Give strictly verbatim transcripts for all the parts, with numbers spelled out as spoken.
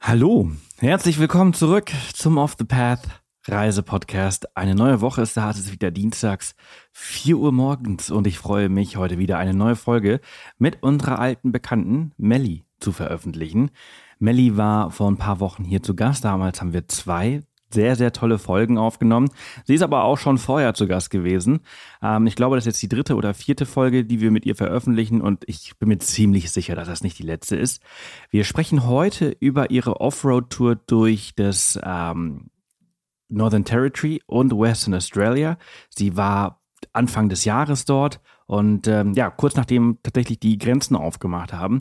Hallo, herzlich willkommen zurück zum Off the Path Reise-Podcast. Eine neue Woche ist da, es ist wieder dienstags, vier Uhr morgens und ich freue mich, heute wieder eine neue Folge mit unserer alten Bekannten Melli zu veröffentlichen. Melli war vor ein paar Wochen hier zu Gast, damals haben wir zwei sehr, sehr tolle Folgen aufgenommen. Sie ist aber auch schon vorher zu Gast gewesen. Ähm, ich glaube, das ist jetzt die dritte oder vierte Folge, die wir mit ihr veröffentlichen und ich bin mir ziemlich sicher, dass das nicht die letzte ist. Wir sprechen heute über ihre Offroad-Tour durch das ähm, Northern Territory und Western Australia. Sie war Anfang des Jahres dort und ähm, ja, kurz nachdem tatsächlich die Grenzen aufgemacht haben.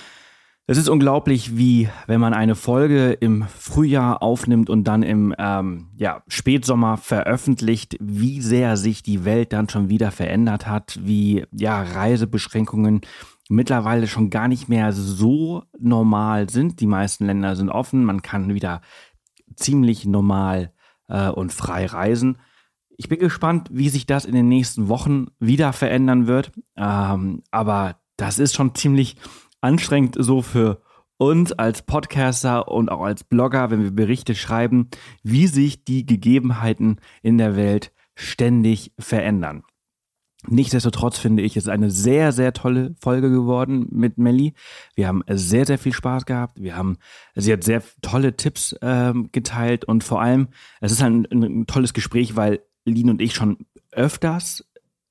Es ist unglaublich, wie, wenn man eine Folge im Frühjahr aufnimmt und dann im ähm, ja, Spätsommer veröffentlicht, wie sehr sich die Welt dann schon wieder verändert hat, wie ja, Reisebeschränkungen mittlerweile schon gar nicht mehr so normal sind. Die meisten Länder sind offen, man kann wieder ziemlich normal äh, und frei reisen. Ich bin gespannt, wie sich das in den nächsten Wochen wieder verändern wird, ähm, aber das ist schon ziemlich anstrengend so für uns als Podcaster und auch als Blogger, wenn wir Berichte schreiben, wie sich die Gegebenheiten in der Welt ständig verändern. Nichtsdestotrotz finde ich, es ist eine sehr, sehr tolle Folge geworden mit Melli. Wir haben sehr, sehr viel Spaß gehabt. Wir haben, sie hat sehr tolle Tipps ähm, geteilt und vor allem, es ist ein, ein tolles Gespräch, weil Lin und ich schon öfters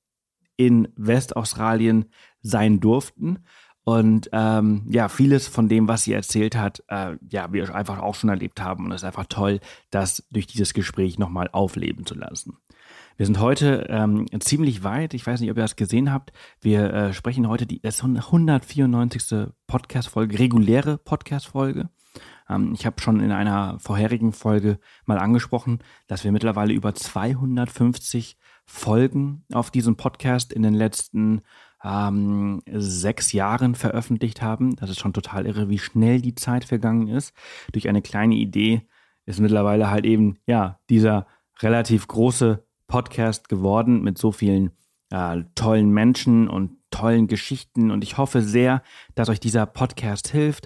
in Westaustralien sein durften. Und ähm, ja, vieles von dem, was sie erzählt hat, äh, ja, wir einfach auch schon erlebt haben. Und es ist einfach toll, das durch dieses Gespräch nochmal aufleben zu lassen. Wir sind heute ähm, ziemlich weit. Ich weiß nicht, ob ihr das gesehen habt. Wir äh, sprechen heute die das hundertvierundneunzigste Podcast-Folge, reguläre Podcast-Folge. Ähm, ich habe schon in einer vorherigen Folge mal angesprochen, dass wir mittlerweile über zweihundertfünfzig Folgen auf diesem Podcast in den letzten ähm, sechs Jahren veröffentlicht haben. Das ist schon total irre, wie schnell die Zeit vergangen ist. Durch eine kleine Idee ist mittlerweile halt eben, ja, dieser relativ große Podcast geworden mit so vielen äh, tollen Menschen und tollen Geschichten. Und ich hoffe sehr, dass euch dieser Podcast hilft,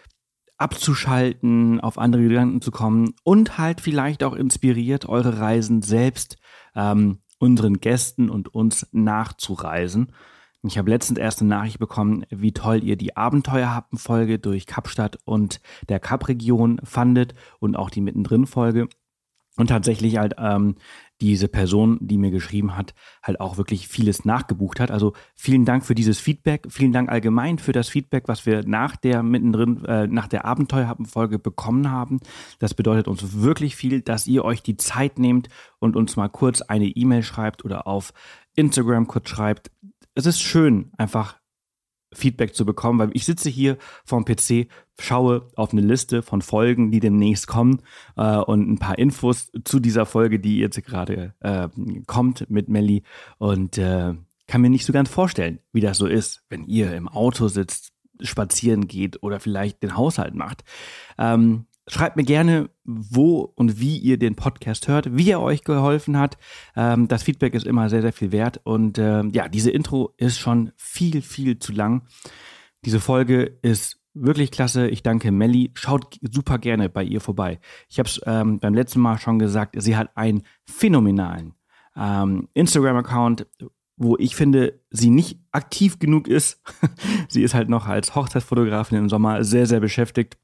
abzuschalten, auf andere Gedanken zu kommen und halt vielleicht auch inspiriert, eure Reisen selbst ähm, unseren Gästen und uns nachzureisen. Ich habe letztens erst eine Nachricht bekommen, wie toll ihr die Abenteuerhappen-Folge durch Kapstadt und der Kapregion fandet und auch die Mittendrin-Folge. Und tatsächlich halt ähm, diese Person, die mir geschrieben hat, halt auch wirklich vieles nachgebucht hat. Also vielen Dank für dieses Feedback. Vielen Dank allgemein für das Feedback, was wir nach der Mittendrin, äh, nach der Abenteuerhappen-Folge bekommen haben. Das bedeutet uns wirklich viel, dass ihr euch die Zeit nehmt und uns mal kurz eine E-Mail schreibt oder auf Instagram kurz schreibt. Es ist schön, einfach Feedback zu bekommen, weil ich sitze hier vorm P C, schaue auf eine Liste von Folgen, die demnächst kommen äh, und ein paar Infos zu dieser Folge, die jetzt gerade äh, kommt mit Melli und äh, kann mir nicht so ganz vorstellen, wie das so ist, wenn ihr im Auto sitzt, spazieren geht oder vielleicht den Haushalt macht. Ähm, Schreibt mir gerne, wo und wie ihr den Podcast hört, wie er euch geholfen hat. Ähm, das Feedback ist immer sehr, sehr viel wert. Und ähm, ja, diese Intro ist schon viel, viel zu lang. Diese Folge ist wirklich klasse. Ich danke Melli. Schaut super gerne bei ihr vorbei. Ich habe es ähm, beim letzten Mal schon gesagt, sie hat einen phänomenalen ähm, Instagram-Account, wo ich finde, sie nicht aktiv genug ist. Sie ist halt noch als Hochzeitsfotografin im Sommer sehr, sehr beschäftigt.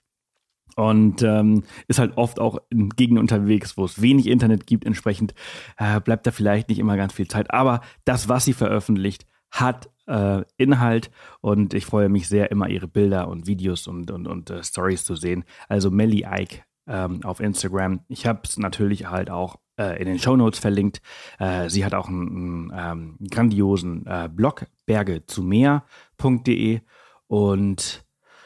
Und ähm, ist halt oft auch in Gegenden unterwegs, wo es wenig Internet gibt. Entsprechend äh, bleibt da vielleicht nicht immer ganz viel Zeit. Aber das, was sie veröffentlicht, hat äh, Inhalt. Und ich freue mich sehr, immer ihre Bilder und Videos und, und, und äh, Stories zu sehen. Also Melli Ike ähm, auf Instagram. Ich habe es natürlich halt auch äh, in den Shownotes verlinkt. Äh, sie hat auch einen, einen ähm, grandiosen äh, Blog, berge zu meer punkt de. Und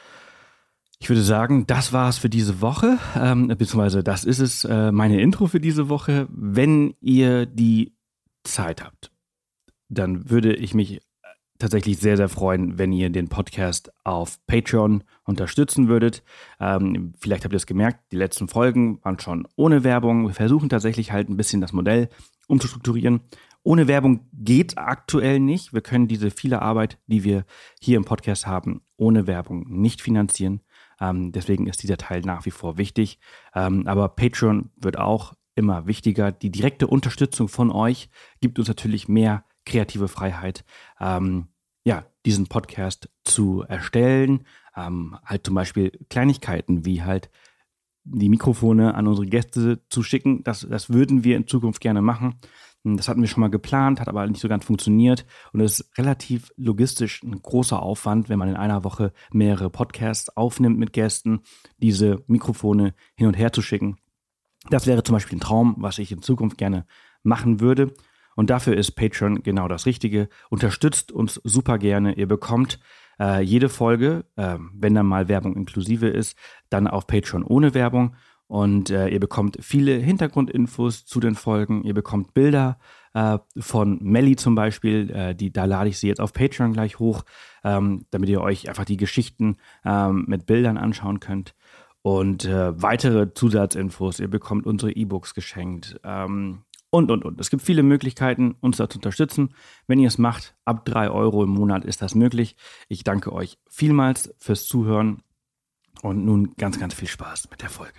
ich würde sagen, das war's für diese Woche, ähm, beziehungsweise das ist es, äh, meine Intro für diese Woche. Wenn ihr die Zeit habt, dann würde ich mich tatsächlich sehr, sehr freuen, wenn ihr den Podcast auf Patreon unterstützen würdet. Ähm, vielleicht habt ihr es gemerkt, die letzten Folgen waren schon ohne Werbung. Wir versuchen tatsächlich halt ein bisschen das Modell umzustrukturieren. Ohne Werbung geht aktuell nicht. Wir können diese viele Arbeit, die wir hier im Podcast haben, ohne Werbung nicht finanzieren. Ähm, deswegen ist dieser Teil nach wie vor wichtig. Ähm, aber Patreon wird auch immer wichtiger. Die direkte Unterstützung von euch gibt uns natürlich mehr kreative Freiheit, ähm, ja, diesen Podcast zu erstellen. Ähm, halt zum Beispiel Kleinigkeiten wie halt die Mikrofone an unsere Gäste zu schicken. Das, das würden wir in Zukunft gerne machen. Das hatten wir schon mal geplant, hat aber nicht so ganz funktioniert. Und es ist relativ logistisch ein großer Aufwand, wenn man in einer Woche mehrere Podcasts aufnimmt mit Gästen, diese Mikrofone hin und her zu schicken. Das wäre zum Beispiel ein Traum, was ich in Zukunft gerne machen würde. Und dafür ist Patreon genau das Richtige. Unterstützt uns super gerne. Ihr bekommt äh, jede Folge, äh, wenn dann mal Werbung inklusive ist, dann auf Patreon ohne Werbung. Und äh, ihr bekommt viele Hintergrundinfos zu den Folgen. Ihr bekommt Bilder äh, von Melli zum Beispiel. Äh, die, da lade ich sie jetzt auf Patreon gleich hoch, ähm, damit ihr euch einfach die Geschichten ähm, mit Bildern anschauen könnt. Und äh, weitere Zusatzinfos. Ihr bekommt unsere E-Books geschenkt. Ähm, und, und, und. Es gibt viele Möglichkeiten, uns da zu unterstützen. Wenn ihr es macht, ab drei Euro im Monat ist das möglich. Ich danke euch vielmals fürs Zuhören. Und nun ganz, ganz viel Spaß mit der Folge.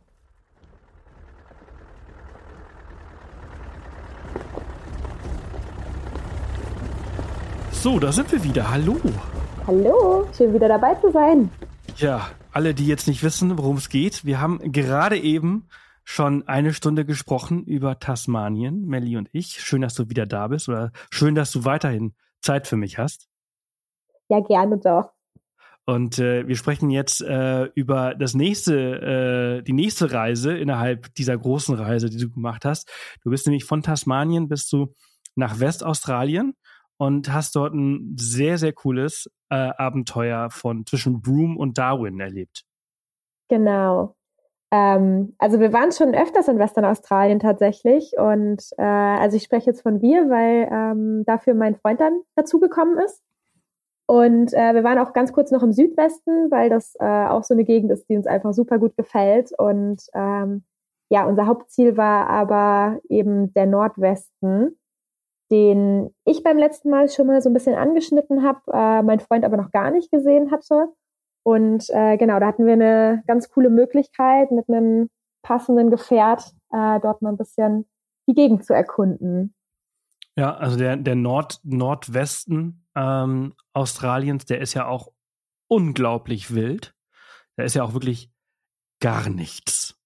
So, da sind wir wieder. Hallo. Hallo, schön wieder dabei zu sein. Ja, alle, die jetzt nicht wissen, worum es geht, wir haben gerade eben schon eine Stunde gesprochen über Tasmanien, Melli und ich. Schön, dass du wieder da bist oder schön, dass du weiterhin Zeit für mich hast. Ja, gerne doch. Und äh, wir sprechen jetzt äh, über das nächste, äh, die nächste Reise innerhalb dieser großen Reise, die du gemacht hast. Du bist nämlich von Tasmanien bist du nach Westaustralien und hast dort ein sehr, sehr cooles äh, Abenteuer von zwischen Broome und Darwin erlebt. Genau. Ähm, also wir waren schon öfters in Western Australien tatsächlich und äh, also ich spreche jetzt von wir, weil ähm, dafür mein Freund dann dazugekommen ist. Und äh, wir waren auch ganz kurz noch im Südwesten, weil das äh, auch so eine Gegend ist, die uns einfach super gut gefällt. Und ähm, ja, unser Hauptziel war aber eben der Nordwesten, den ich beim letzten Mal schon mal so ein bisschen angeschnitten habe, äh, mein Freund aber noch gar nicht gesehen hatte. Und äh, genau, da hatten wir eine ganz coole Möglichkeit, mit einem passenden Gefährt äh, dort mal ein bisschen die Gegend zu erkunden. Ja, also der, der Nord, Nordwesten ähm, Australiens, der ist ja auch unglaublich wild. Da ist ja auch wirklich gar nichts.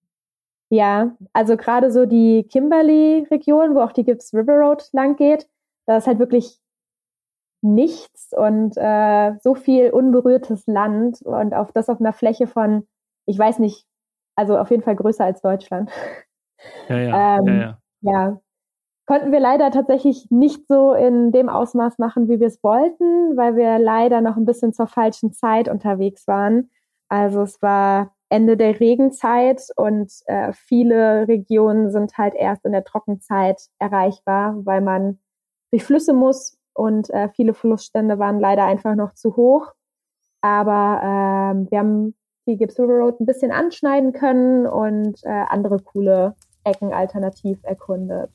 Ja, also gerade so die Kimberley-Region, wo auch die Gibbs River Road lang geht, da ist halt wirklich nichts und äh, so viel unberührtes Land und auf das auf einer Fläche von, ich weiß nicht, also auf jeden Fall größer als Deutschland. Ja, ja, ähm, ja, ja. ja, konnten wir leider tatsächlich nicht so in dem Ausmaß machen, wie wir es wollten, weil wir leider noch ein bisschen zur falschen Zeit unterwegs waren. Also es war Ende der Regenzeit und äh, viele Regionen sind halt erst in der Trockenzeit erreichbar, weil man durch Flüsse muss und äh, viele Flussstände waren leider einfach noch zu hoch. Aber ähm, wir haben die Gibbs River Road ein bisschen anschneiden können und äh, andere coole Ecken alternativ erkundet.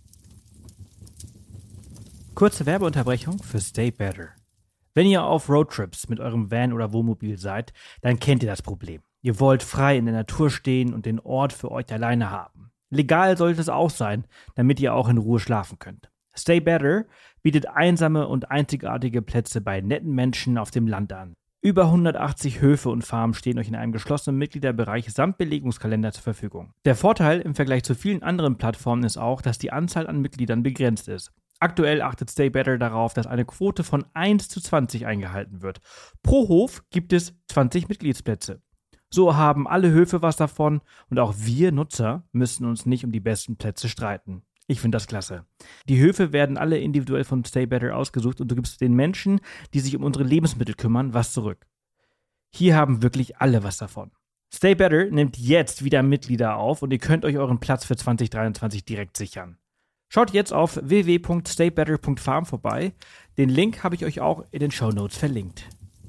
Kurze Werbeunterbrechung für Stay Better. Wenn ihr auf Roadtrips mit eurem Van oder Wohnmobil seid, dann kennt ihr das Problem. Ihr wollt frei in der Natur stehen und den Ort für euch alleine haben. Legal sollte es auch sein, damit ihr auch in Ruhe schlafen könnt. Stay Better bietet einsame und einzigartige Plätze bei netten Menschen auf dem Land an. Über hundertachtzig Höfe und Farmen stehen euch in einem geschlossenen Mitgliederbereich samt Belegungskalender zur Verfügung. Der Vorteil im Vergleich zu vielen anderen Plattformen ist auch, dass die Anzahl an Mitgliedern begrenzt ist. Aktuell achtet Stay Better darauf, dass eine Quote von eins zu zwanzig eingehalten wird. Pro Hof gibt es zwanzig Mitgliedsplätze. So haben alle Höfe was davon und auch wir Nutzer müssen uns nicht um die besten Plätze streiten. Ich finde das klasse. Die Höfe werden alle individuell von Stay Better ausgesucht und du gibst den Menschen, die sich um unsere Lebensmittel kümmern, was zurück. Hier haben wirklich alle was davon. Stay Better nimmt jetzt wieder Mitglieder auf und ihr könnt euch euren Platz für zwanzig dreiundzwanzig direkt sichern. Schaut jetzt auf w w w punkt stay better punkt farm vorbei. Den Link habe ich euch auch in den Shownotes verlinkt.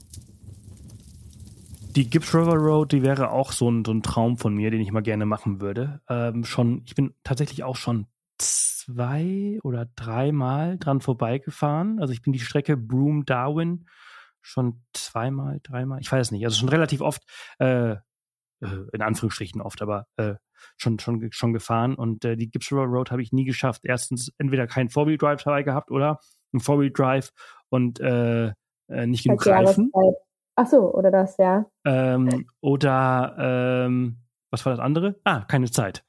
Die Gibbs River Road, die wäre auch so ein, so ein Traum von mir, den ich mal gerne machen würde. Ähm, schon, ich bin tatsächlich auch schon zwei oder dreimal dran vorbeigefahren. Also ich bin die Strecke Broome-Darwin schon zweimal, dreimal, ich weiß es nicht, also schon relativ oft, äh, in Anführungsstrichen oft, aber äh, schon schon schon gefahren und äh, die Gibbs River Road habe ich nie geschafft. Erstens entweder kein Four-Wheel-Drive dabei gehabt oder ein Four-Wheel-Drive und äh, äh, nicht genug Reifen. Ach so, oder das, ja. Ähm, oder ähm, was war das andere? Ah, keine Zeit.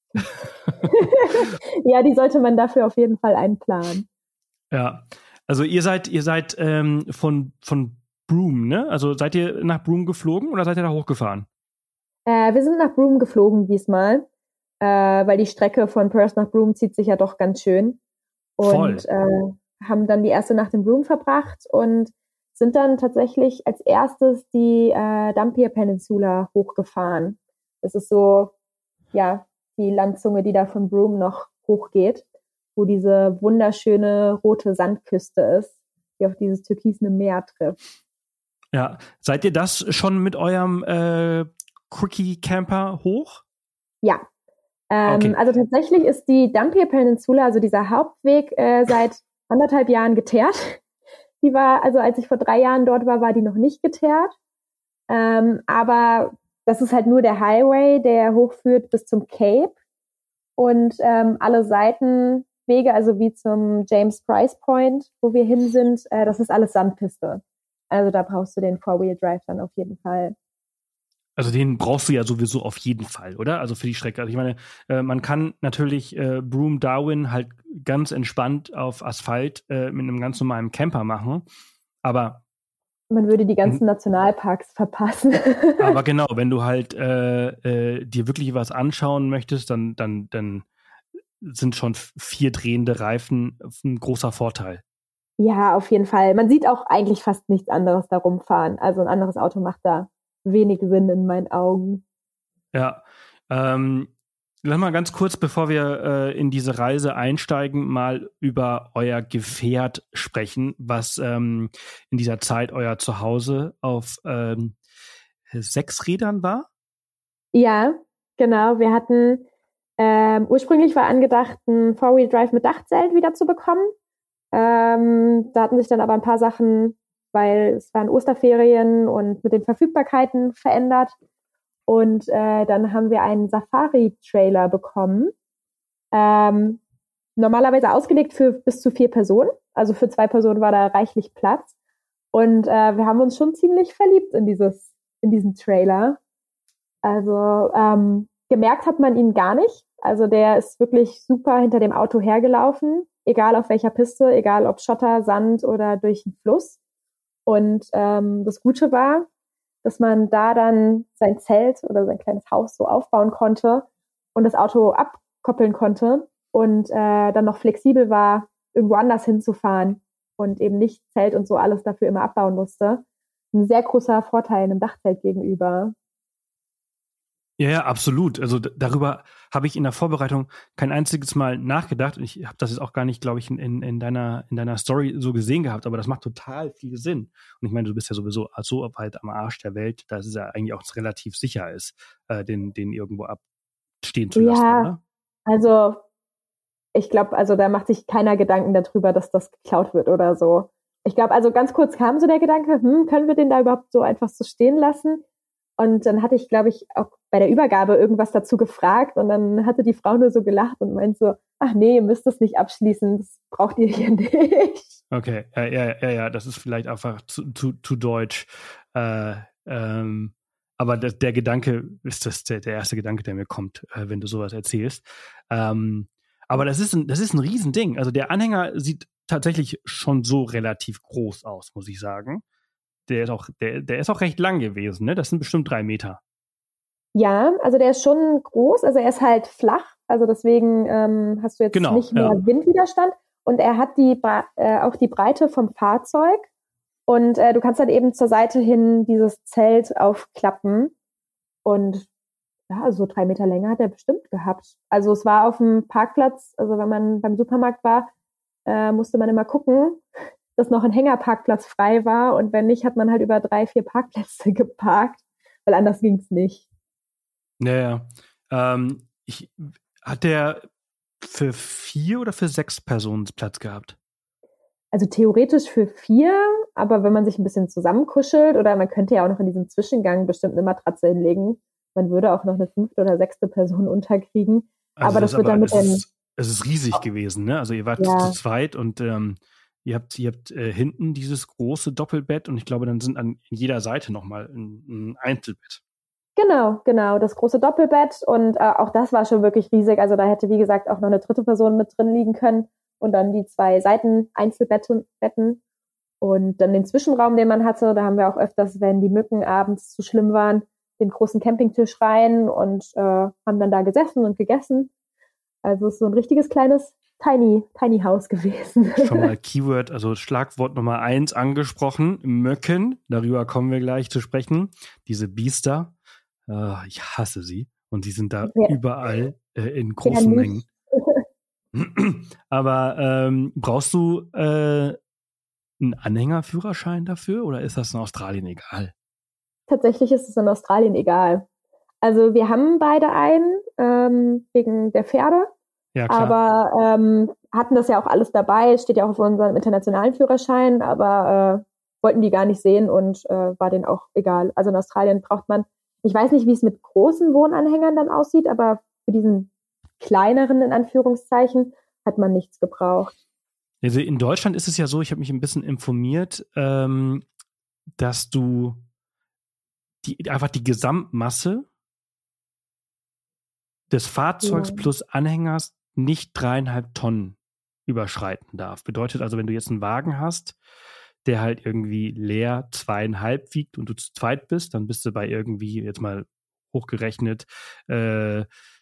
Ja, die sollte man dafür auf jeden Fall einplanen. Ja, also ihr seid ihr seid ähm, von von Broome, ne? Also seid ihr nach Broome geflogen oder seid ihr da hochgefahren? Äh, wir sind nach Broome geflogen diesmal, äh, weil die Strecke von Perth nach Broome zieht sich ja doch ganz schön. Und äh, haben dann die erste Nacht in Broome verbracht und sind dann tatsächlich als erstes die äh, Dampier Peninsula hochgefahren. Das ist so, ja, die Landzunge, die da von Broome noch hochgeht, wo diese wunderschöne rote Sandküste ist, die auf dieses türkisene Meer trifft. Ja, seid ihr das schon mit eurem äh, Quickie Camper hoch? Ja, ähm, okay. Also tatsächlich ist die Dampier Peninsula, also dieser Hauptweg, äh, seit anderthalb Jahren geteert. Die war, also als ich vor drei Jahren dort war, war die noch nicht geteert. Ähm, aber das ist halt nur der Highway, der hochführt bis zum Cape. Und ähm, alle Seitenwege, also wie zum James Price Point, wo wir hin sind, äh, das ist alles Sandpiste. Also da brauchst du den Four-Wheel-Drive dann auf jeden Fall. Also den brauchst du ja sowieso auf jeden Fall, oder? Also für die Strecke. Also ich meine, äh, man kann natürlich äh, Broome Darwin halt ganz entspannt auf Asphalt äh, mit einem ganz normalen Camper machen, aber man würde die ganzen Nationalparks verpassen. Aber genau, wenn du halt äh, äh, dir wirklich was anschauen möchtest, dann dann dann sind schon vier drehende Reifen ein großer Vorteil. Ja, auf jeden Fall. Man sieht auch eigentlich fast nichts anderes da rumfahren. Also ein anderes Auto macht da wenig Sinn in meinen Augen. Ja, ähm, lass mal ganz kurz, bevor wir äh, in diese Reise einsteigen, mal über euer Gefährt sprechen, was ähm, in dieser Zeit euer Zuhause auf ähm, sechs Rädern war? Ja, genau. Wir hatten ähm, ursprünglich war angedacht, ein Four-Wheel-Drive mit Dachzelt wieder zu bekommen. Ähm, da hatten sich dann aber ein paar Sachen, weil es waren Osterferien und mit den Verfügbarkeiten verändert. Und äh, dann haben wir einen Safari-Trailer bekommen. Ähm, normalerweise ausgelegt für bis zu vier Personen. Also für zwei Personen war da reichlich Platz. Und äh, wir haben uns schon ziemlich verliebt in dieses, in diesen Trailer. Also ähm, gemerkt hat man ihn gar nicht. Also der ist wirklich super hinter dem Auto hergelaufen, egal auf welcher Piste, egal ob Schotter, Sand oder durch den Fluss. Und ähm, das Gute war, dass man da dann sein Zelt oder sein kleines Haus so aufbauen konnte und das Auto abkoppeln konnte und äh, dann noch flexibel war, irgendwo anders hinzufahren und eben nicht Zelt und so alles dafür immer abbauen musste. Ein sehr großer Vorteil einem Dachzelt gegenüber. Ja, ja, absolut. Also d- darüber habe ich in der Vorbereitung kein einziges Mal nachgedacht. Und ich habe das jetzt auch gar nicht, glaube ich, in, in, in deiner in deiner Story so gesehen gehabt. Aber das macht total viel Sinn. Und ich meine, du bist ja sowieso so weit am Arsch der Welt, dass es ja eigentlich auch relativ sicher ist, äh, den den irgendwo abstehen zu lassen, Ja, oder? also ich glaube, also da macht sich keiner Gedanken darüber, dass das geklaut wird oder so. Ich glaube, also ganz kurz kam so der Gedanke, hm, können wir den da überhaupt so einfach so stehen lassen? Und dann hatte ich, glaube ich, auch bei der Übergabe irgendwas dazu gefragt und dann hatte die Frau nur so gelacht und meint so, ach nee, ihr müsst das nicht abschließen, das braucht ihr hier nicht. Okay, ja, ja, ja, ja, das ist vielleicht einfach zu, zu, zu deutsch. Äh, ähm, aber der, der Gedanke ist das der, der erste Gedanke, der mir kommt, äh, wenn du sowas erzählst. Ähm, aber das ist ein, das ist ein Riesending. Also der Anhänger sieht tatsächlich schon so relativ groß aus, muss ich sagen. Der ist auch, der, der ist auch recht lang gewesen, ne? Das sind bestimmt drei Meter. Ja, also der ist schon groß, also er ist halt flach, also deswegen ähm, hast du jetzt Genau, nicht mehr ja. Windwiderstand und er hat die äh, auch die Breite vom Fahrzeug und äh, du kannst dann eben zur Seite hin dieses Zelt aufklappen und ja, so drei Meter Länge hat er bestimmt gehabt. Also es war auf dem Parkplatz, also wenn man beim Supermarkt war, äh, musste man immer gucken, dass noch ein Hängerparkplatz frei war und wenn nicht, hat man halt über drei, vier Parkplätze geparkt, weil anders ging's nicht. Ja, ja. Ähm, ich, hat der für vier oder für sechs Personen Platz gehabt? also theoretisch für vier, aber wenn man sich ein bisschen zusammenkuschelt oder man könnte ja auch noch in diesem Zwischengang bestimmt eine Matratze hinlegen, man würde auch noch eine fünfte oder sechste Person unterkriegen. Also aber das, das wird dann mit es, den... ist, es ist riesig gewesen, ne? Also ihr wart Ja. zu zweit und ähm, ihr habt, ihr habt äh, hinten dieses große Doppelbett und ich glaube, dann sind an jeder Seite nochmal ein, ein Einzelbett. Genau, genau, das große Doppelbett und äh, auch das war schon wirklich riesig. Also da hätte, wie gesagt, auch noch eine dritte Person mit drin liegen können und dann die zwei Seiten Einzelbetten Betten. Und dann den Zwischenraum, den man hatte, da haben wir auch öfters, wenn die Mücken abends zu schlimm waren, den großen Campingtisch rein und äh, haben dann da gesessen und gegessen. Also es ist so ein richtiges kleines Tiny, Tiny House gewesen. Schon mal Keyword, also Schlagwort Nummer eins angesprochen, Mücken, darüber kommen wir gleich zu sprechen. Diese Biester, äh, ich hasse sie und die sind da ja. überall äh, in großen ja, Mengen. Aber ähm, brauchst du äh, einen Anhängerführerschein dafür oder ist das in Australien egal? Tatsächlich ist es in Australien egal. Also wir haben beide einen ähm, wegen der Pferde, ja, klar. aber ähm, hatten das ja auch alles dabei. Es steht ja auch auf unserem internationalen Führerschein, aber äh, wollten die gar nicht sehen und äh, war denen auch egal. Also in Australien braucht man, ich weiß nicht, wie es mit großen Wohnanhängern dann aussieht, aber für diesen kleineren, in Anführungszeichen, hat man nichts gebraucht. Also in Deutschland ist es ja so, ich habe mich ein bisschen informiert, ähm, dass du die, einfach die Gesamtmasse des Fahrzeugs ja. plus Anhängers nicht dreieinhalb Tonnen überschreiten darf. Bedeutet also, wenn du jetzt einen Wagen hast, der halt irgendwie leer zweieinhalb wiegt und du zu zweit bist, dann bist du bei irgendwie, jetzt mal hochgerechnet, äh,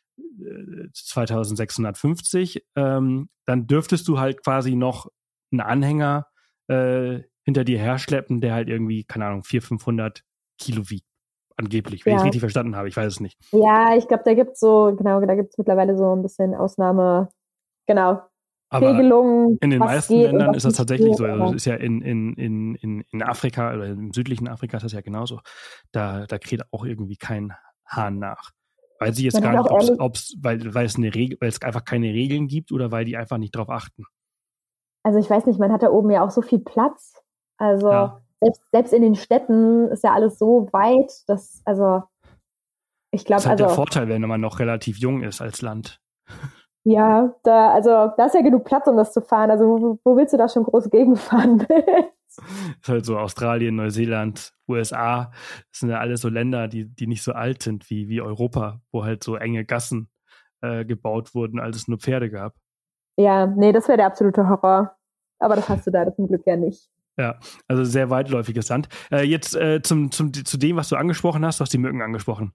zweitausendsechshundertfünfzig, ähm, dann dürftest du halt quasi noch einen Anhänger äh, hinter dir herschleppen, der halt irgendwie, keine Ahnung, vierhundert, fünfhundert Kilo wiegt. Angeblich, wenn ja. ich richtig verstanden habe. Ich weiß es nicht. Ja, ich glaube, da gibt es so, genau, da gibt es mittlerweile so ein bisschen Ausnahme, genau, aber Regelungen. In den meisten Ländern ist das tatsächlich geht, so. Also das ist ja in, in, in, in, in Afrika oder im südlichen Afrika ist das ja genauso. Da, da kräht auch irgendwie kein Hahn nach. Weil sie jetzt Man gar nicht, ob's, ob's, weil, weil, es eine Regel, weil es einfach keine Regeln gibt oder weil die einfach nicht drauf achten. Also ich weiß nicht, man hat da oben ja auch so viel Platz. Also ja. selbst, selbst in den Städten ist ja alles so weit, dass, also ich glaube, das ist halt also der Vorteil, wenn man noch relativ jung ist als Land. Ja, da, also da ist ja genug Platz, um das zu fahren. Also wo, wo willst du da schon groß gegenfahren? Das ist halt so Australien, Neuseeland, U S A. Das sind ja alles so Länder, die, die nicht so alt sind wie, wie Europa, wo halt so enge Gassen äh, gebaut wurden, als es nur Pferde gab. Ja, nee, das wäre der absolute Horror. Aber das hast du da zum Glück ja nicht. Ja, also sehr weitläufiges Land. Äh, jetzt äh, zum, zum, zu dem, was du angesprochen hast, du hast die Mücken angesprochen.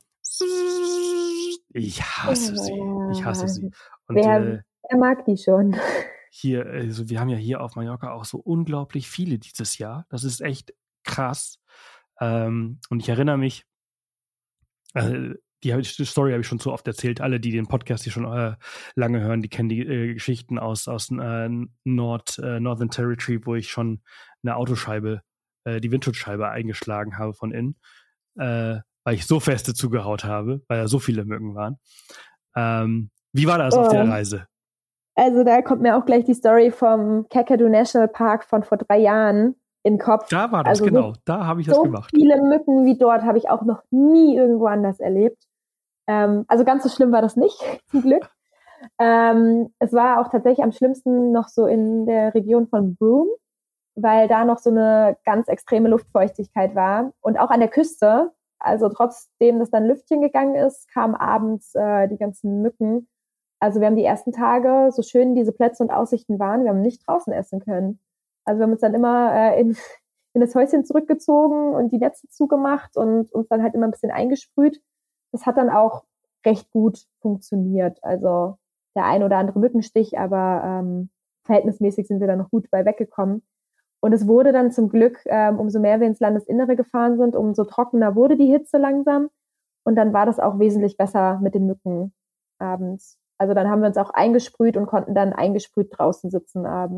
Ich hasse sie. Ich hasse sie. Und, wer, äh, wer mag die schon? Hier, also wir haben ja hier auf Mallorca auch so unglaublich viele dieses Jahr. Das ist echt krass. Ähm, und ich erinnere mich, äh, die, die Story habe ich schon zu oft erzählt. Alle, die den Podcast hier schon äh, lange hören, die kennen die äh, Geschichten aus, aus äh, Nord, äh, Northern Territory, wo ich schon eine Autoscheibe, äh, die Windschutzscheibe eingeschlagen habe von innen, äh, weil ich so feste zugehaut habe, weil da so viele Mücken waren. Ähm, wie war das oh. auf der Reise? Also da kommt mir auch gleich die Story vom Kakadu National Park von vor drei Jahren in den Kopf. Da war das, also genau. So, da habe ich das so gemacht. So viele Mücken wie dort habe ich auch noch nie irgendwo anders erlebt. Ähm, also ganz so schlimm war das nicht, zum Glück. Ähm, es war auch tatsächlich am schlimmsten noch so in der Region von Broome, weil da noch so eine ganz extreme Luftfeuchtigkeit war. Und auch an der Küste, also trotzdem, dass dann Lüftchen gegangen ist, kamen abends äh, die ganzen Mücken. Also wir haben die ersten Tage, so schön diese Plätze und Aussichten waren, wir haben nicht draußen essen können. Also wir haben uns dann immer äh, in, in das Häuschen zurückgezogen und die Netze zugemacht und uns dann halt immer ein bisschen eingesprüht. Das hat dann auch recht gut funktioniert. Also der ein oder andere Mückenstich, aber ähm, verhältnismäßig sind wir dann noch gut bei weggekommen. Und es wurde dann zum Glück, ähm, umso mehr wir ins Landesinnere gefahren sind, umso trockener wurde die Hitze langsam. Und dann war das auch wesentlich besser mit den Mücken abends. Also dann haben wir uns auch eingesprüht und konnten dann eingesprüht draußen sitzen abends.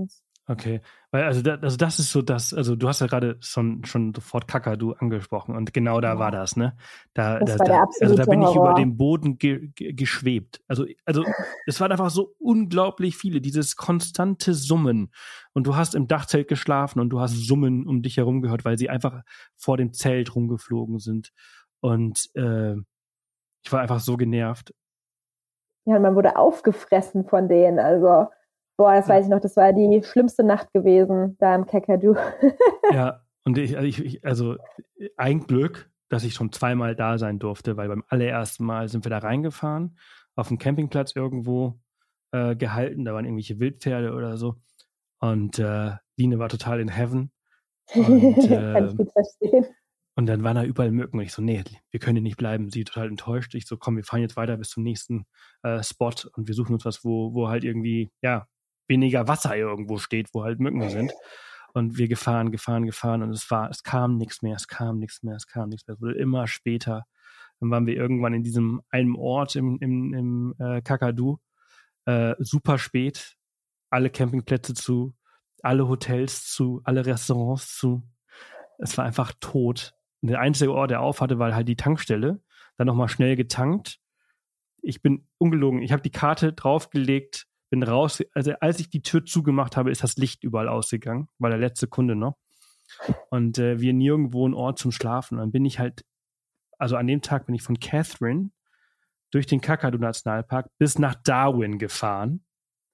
Okay, weil also das, also das ist so das, also du hast ja gerade schon, schon sofort Kakadu angesprochen und genau da Ja, war das, ne? Da, das da, war der da, also da absolute bin ich über Horror. den Boden ge, ge, geschwebt. Also, also es waren einfach so unglaublich viele, dieses konstante Summen. Und du hast im Dachzelt geschlafen und du hast Summen um dich herum gehört, weil sie einfach vor dem Zelt rumgeflogen sind. Und äh, ich war einfach so genervt. Ja, und man wurde aufgefressen von denen. Also, boah, das Ja. weiß ich noch, das war die schlimmste Nacht gewesen, da im Kakadu. Ja, und ich, also, ich, ich, also ein Glück, dass ich schon zweimal da sein durfte, weil beim allerersten Mal sind wir da reingefahren, auf dem Campingplatz irgendwo äh, gehalten, da waren irgendwelche Wildpferde oder so. Und äh, Line war total in Heaven. Und, Kann äh, ich gut verstehen. und dann waren da überall Mücken. Und ich so, nee, wir können hier nicht bleiben. Sie total enttäuscht. Ich so, komm, wir fahren jetzt weiter bis zum nächsten äh, Spot und wir suchen uns was, wo, wo halt irgendwie, ja, weniger Wasser irgendwo steht, wo halt Mücken sind. Und wir gefahren, gefahren, gefahren und es war, es kam nichts mehr, es kam nichts mehr, es kam nichts mehr. Es wurde immer später. Dann waren wir irgendwann in diesem einen Ort im, im, im äh, Kakadu, äh, super spät, alle Campingplätze zu, alle Hotels zu, alle Restaurants zu. Es war einfach tot. Und der einzige Ort, der auf hatte, war halt die Tankstelle. Dann nochmal schnell getankt. Ich bin ungelogen. Ich habe die Karte draufgelegt, bin raus. Also als ich die Tür zugemacht habe, ist das Licht überall ausgegangen. War der letzte Kunde noch. Und äh, wir nirgendwo einen Ort zum Schlafen. Und dann bin ich halt, also an dem Tag bin ich von Catherine durch den Kakadu-Nationalpark bis nach Darwin gefahren.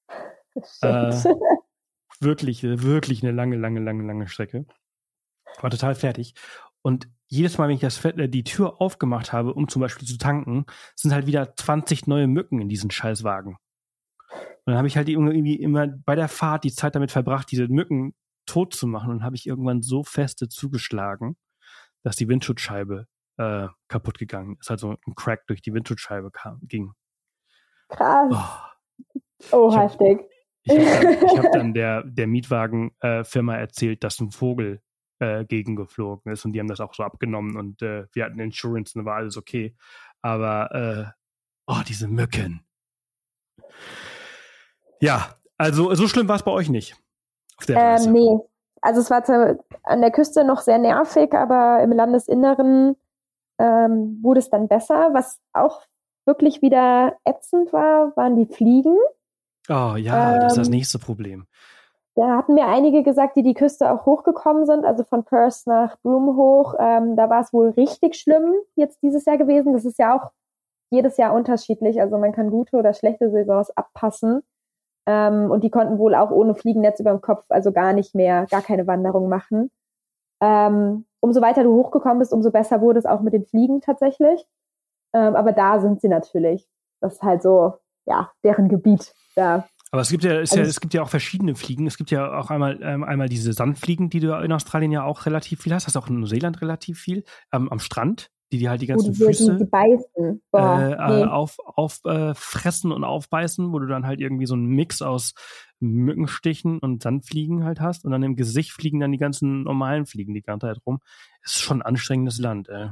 Äh, wirklich, wirklich eine lange, lange, lange, lange Strecke. War total fertig. Und jedes Mal, wenn ich das, die Tür aufgemacht habe, um zum Beispiel zu tanken, sind halt wieder zwanzig neue Mücken in diesen Scheißwagen. Und dann habe ich halt irgendwie immer bei der Fahrt die Zeit damit verbracht, diese Mücken tot zu machen. Und dann habe ich irgendwann so feste zugeschlagen, dass die Windschutzscheibe äh, kaputt gegangen ist. Also ein Crack durch die Windschutzscheibe kam, ging. Krass. Oh, Oh, ich hab, heftig. Ich habe dann, ich hab dann der, der Mietwagenfirma äh, erzählt, dass ein Vogel äh, gegengeflogen ist und die haben das auch so abgenommen und äh, wir hatten Insurance und war alles okay. Aber äh, oh, diese Mücken. Ja, also so schlimm war es bei euch nicht auf der Reise. Ähm, nee, also es war zwar an der Küste noch sehr nervig, aber im Landesinneren ähm, wurde es dann besser. Was auch wirklich wieder ätzend war, waren die Fliegen. Oh ja, ähm, das ist das nächste Problem. Da hatten mir einige gesagt, die die Küste auch hochgekommen sind, also von Perth nach Broome hoch. Ähm, da war es wohl richtig schlimm jetzt dieses Jahr gewesen. Das ist ja auch jedes Jahr unterschiedlich. Also man kann gute oder schlechte Saisons abpassen. Ähm, und die konnten wohl auch ohne Fliegennetz über dem Kopf, also gar nicht mehr, gar keine Wanderung machen. Ähm, umso weiter du hochgekommen bist, umso besser wurde es auch mit den Fliegen tatsächlich. Ähm, aber da sind sie natürlich. Das ist halt so, ja, deren Gebiet da. Aber es gibt ja, es, Also ja, es gibt ja auch verschiedene Fliegen. Es gibt ja auch einmal, ähm, einmal diese Sandfliegen, die du in Australien ja auch relativ viel hast. Hast auch in Neuseeland relativ viel. Ähm, am Strand, die dir halt die ganzen die, Füße die, die beißen. Boah, äh, nee. auf, auf äh, fressen und aufbeißen, wo du dann halt irgendwie so einen Mix aus Mückenstichen und Sandfliegen halt hast. Und dann im Gesicht fliegen dann die ganzen normalen Fliegen die ganze Zeit rum. Ist schon ein anstrengendes Land, ey.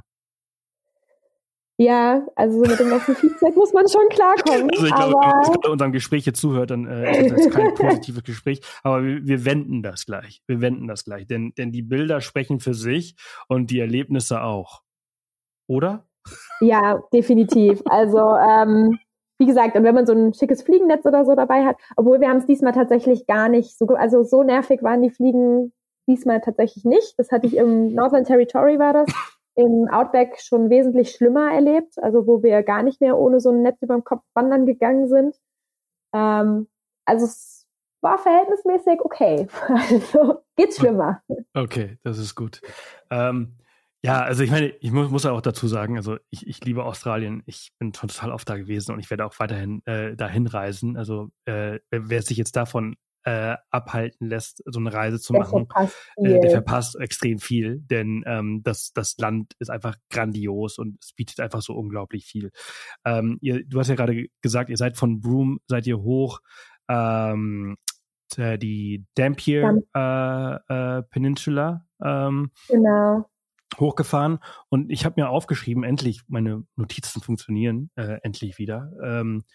Ja, also so mit dem ganzen Feedback muss man schon klarkommen. Also ich glaube, aber wenn man gerade unserem Gespräch hier zuhört, dann äh, ist das jetzt kein positives Gespräch. Aber wir, wir wenden das gleich. Wir wenden das gleich. Denn, denn die Bilder sprechen für sich und die Erlebnisse auch. Oder? Ja, definitiv. Also ähm, wie gesagt, und wenn man so ein schickes Fliegennetz oder so dabei hat, obwohl wir haben es diesmal tatsächlich gar nicht so, also so nervig waren die Fliegen diesmal tatsächlich nicht. Das hatte ich im Northern Territory war das. Im Outback schon wesentlich schlimmer erlebt, also wo wir gar nicht mehr ohne so ein Netz über dem Kopf wandern gegangen sind. Ähm, also es war verhältnismäßig okay. Also geht's schlimmer. Okay, das ist gut. Ähm, ja, also ich meine, ich muss, muss auch dazu sagen, also ich, ich liebe Australien. Ich bin total oft da gewesen und ich werde auch weiterhin äh, dahin reisen. Also äh, wer sich jetzt davon äh, abhalten lässt, so eine Reise zu Der machen, verpasst äh, der viel. verpasst extrem viel, denn ähm, das, das Land ist einfach grandios und es bietet einfach so unglaublich viel. Ähm, ihr, du hast ja gerade gesagt, ihr seid von Broome, seid ihr hoch, ähm, äh, die Dampier äh, äh, Peninsula ähm, Genau. hochgefahren und ich habe mir aufgeschrieben, endlich, meine Notizen funktionieren, äh, endlich wieder. Ähm,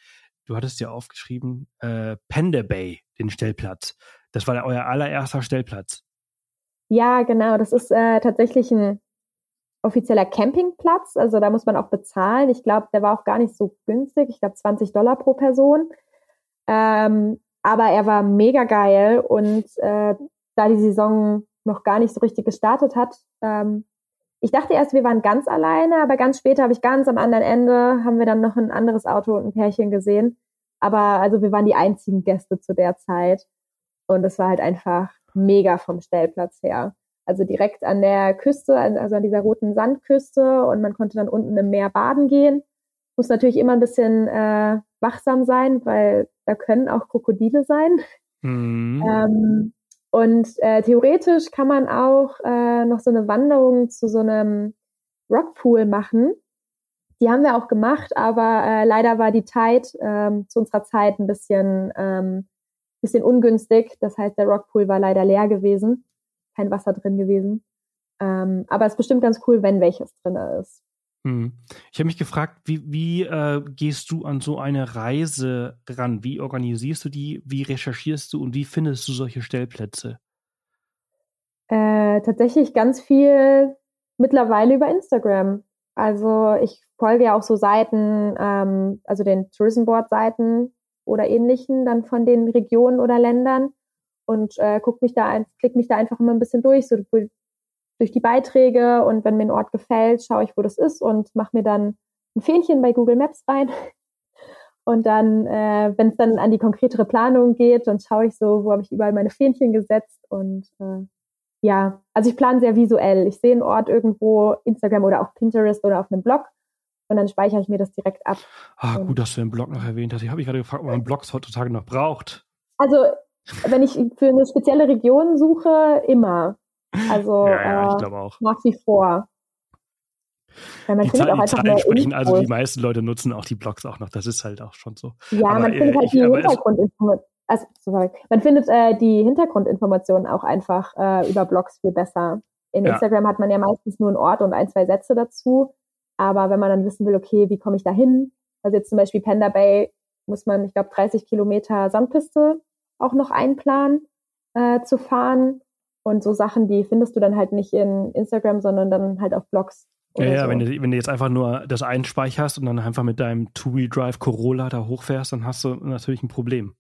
du hattest ja aufgeschrieben, äh, Pender Bay, den Stellplatz. Das war euer allererster Stellplatz. Ja, genau. Das ist äh, tatsächlich ein offizieller Campingplatz. Also da muss man auch bezahlen. Ich glaube, der war auch gar nicht so günstig. Ich glaube zwanzig Dollar pro Person. Ähm, aber er war mega geil. Und äh, da die Saison noch gar nicht so richtig gestartet hat, ähm, ich dachte erst, wir waren ganz alleine, aber ganz später habe ich ganz am anderen Ende, haben wir dann noch ein anderes Auto und ein Pärchen gesehen. Aber also wir waren die einzigen Gäste zu der Zeit. Und es war halt einfach mega vom Stellplatz her. Also direkt an der Küste, also an dieser roten Sandküste. Und man konnte dann unten im Meer baden gehen. Muss natürlich immer ein bisschen äh, wachsam sein, weil da können auch Krokodile sein. Mhm. Ähm, und äh, theoretisch kann man auch äh, noch so eine Wanderung zu so einem Rockpool machen. Die haben wir auch gemacht, aber äh, leider war die Tide ähm, zu unserer Zeit ein bisschen, ähm, bisschen ungünstig. Das heißt, der Rockpool war leider leer gewesen. Kein Wasser drin gewesen. Ähm, aber es ist bestimmt ganz cool, wenn welches drin ist. Hm. Ich habe mich gefragt, wie, wie äh, gehst du an so eine Reise ran? Wie organisierst du die? Wie recherchierst du und wie findest du solche Stellplätze? Äh, tatsächlich ganz viel mittlerweile über Instagram. Also ich folge ja auch so Seiten, ähm, also den Tourism Board Seiten oder ähnlichen, dann von den Regionen oder Ländern und äh, guck mich da ein, klick mich da einfach immer ein bisschen durch, so durch die Beiträge, und wenn mir ein Ort gefällt, schaue ich, wo das ist und mache mir dann ein Fähnchen bei Google Maps rein. Und dann, äh, wenn es dann an die konkretere Planung geht, dann schaue ich so, wo habe ich überall meine Fähnchen gesetzt. Und äh, ja, also ich plane sehr visuell. Ich sehe einen Ort irgendwo, Instagram oder auf Pinterest oder auf einem Blog, und dann speichere ich mir das direkt ab. Ah, und gut, dass du den Blog noch erwähnt hast. Ich habe mich gerade gefragt, ob man Blogs heutzutage noch braucht. Also, wenn ich für eine spezielle Region suche, immer. Also Ja, ja, ich äh, glaube auch. nach wie vor. Weil man Die, findet Zahl, auch die einfach Zahlen mehr sprechen, also die Infos. meisten Leute nutzen auch die Blogs auch noch. Das ist halt auch schon so. Ja, aber, man äh, findet halt ich, die aber es, Hintergrundinformationen, also, sorry. Man findet äh, die Hintergrundinformationen auch einfach äh, über Blogs viel besser. In ja, Instagram hat man ja meistens nur einen Ort und ein, zwei Sätze dazu. Aber wenn man dann wissen will, okay, wie komme ich da hin? Also jetzt zum Beispiel Pender Bay muss man, ich glaube, dreißig Kilometer Sandpiste auch noch einplanen äh, zu fahren. Und so Sachen, die findest du dann halt nicht in Instagram, sondern dann halt auf Blogs. ja, Oder ja so. wenn, du, wenn du jetzt einfach nur das einspeicherst und dann einfach mit deinem Two-Wheel-Drive Corolla da hochfährst, dann hast du natürlich ein Problem.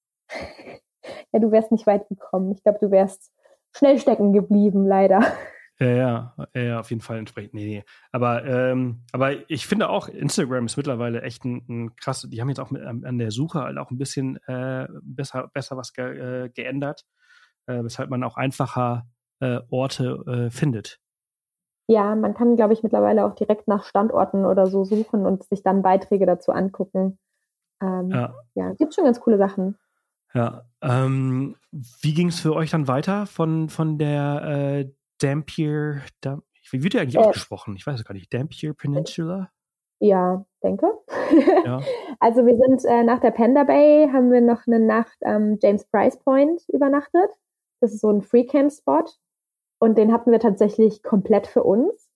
Ja, du wärst nicht weit gekommen. Ich glaube, du wärst schnell stecken geblieben, leider. Ja, ja, ja, auf jeden Fall entsprechend. Nee, nee. Aber, ähm, aber ich finde auch, Instagram ist mittlerweile echt ein, ein krass, die haben jetzt auch mit, an der Suche halt auch ein bisschen äh, besser, besser was ge, äh, geändert, äh, weshalb man auch einfacher äh, Orte äh, findet. Ja, man kann, glaube ich, mittlerweile auch direkt nach Standorten oder so suchen und sich dann Beiträge dazu angucken. Ähm, Ja. ja, gibt schon ganz coole Sachen. Ja. Ähm, wie ging es für euch dann weiter von, von der äh, Dampier, Dam, wie wird der eigentlich Äh, ausgesprochen? Ich weiß es gar nicht. Dampier Peninsula? Ja, denke. Ja. Also wir sind äh, nach der Pender Bay, haben wir noch eine Nacht am James Price Point übernachtet. Das ist so ein Free-Camp-Spot. Und den hatten wir tatsächlich komplett für uns.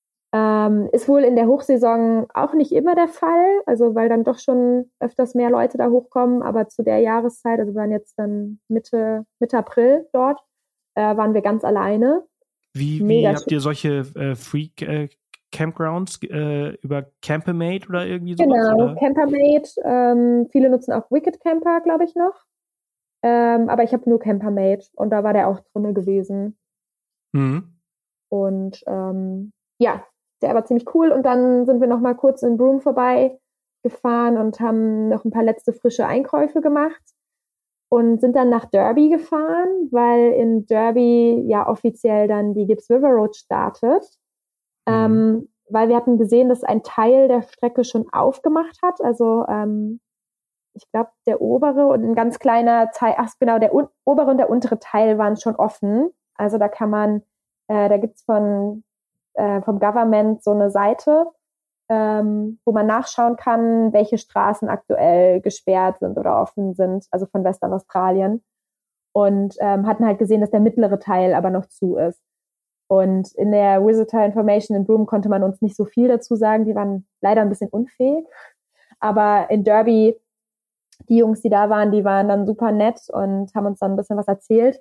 Ähm, ist wohl in der Hochsaison auch nicht immer der Fall, also weil dann doch schon öfters mehr Leute da hochkommen, aber zu der Jahreszeit, also wir waren jetzt dann Mitte, Mitte April dort, äh, waren wir ganz alleine. Wie, Mega wie habt ihr solche äh, Free äh, Campgrounds äh, über Campermate oder irgendwie sowas? Genau, Oder? Campermate. Ähm, viele nutzen auch Wicked Camper, glaube ich noch. Ähm, aber ich habe nur Campermate und da war der auch drinne gewesen. Mhm. Und ähm, ja, der war ziemlich cool. Und dann sind wir noch mal kurz in Broome vorbei gefahren und haben noch ein paar letzte frische Einkäufe gemacht und sind dann nach Derby gefahren, weil in Derby ja offiziell dann die Gibbs River Road startet. Mhm. Ähm, weil wir hatten gesehen, dass ein Teil der Strecke schon aufgemacht hat. Also ähm, ich glaube, der obere und ein ganz kleiner Teil, ach genau, der un- obere und der untere Teil waren schon offen. Also da kann man, äh, da gibt's von äh, vom Government so eine Seite, ähm, wo man nachschauen kann, welche Straßen aktuell gesperrt sind oder offen sind, also von Western Australien. Und ähm, hatten halt gesehen, dass der mittlere Teil aber noch zu ist. Und in der Visitor Information in Broome konnte man uns nicht so viel dazu sagen. Die waren leider ein bisschen unfähig. Aber in Derby die Jungs, die da waren, die waren dann super nett und haben uns dann ein bisschen was erzählt.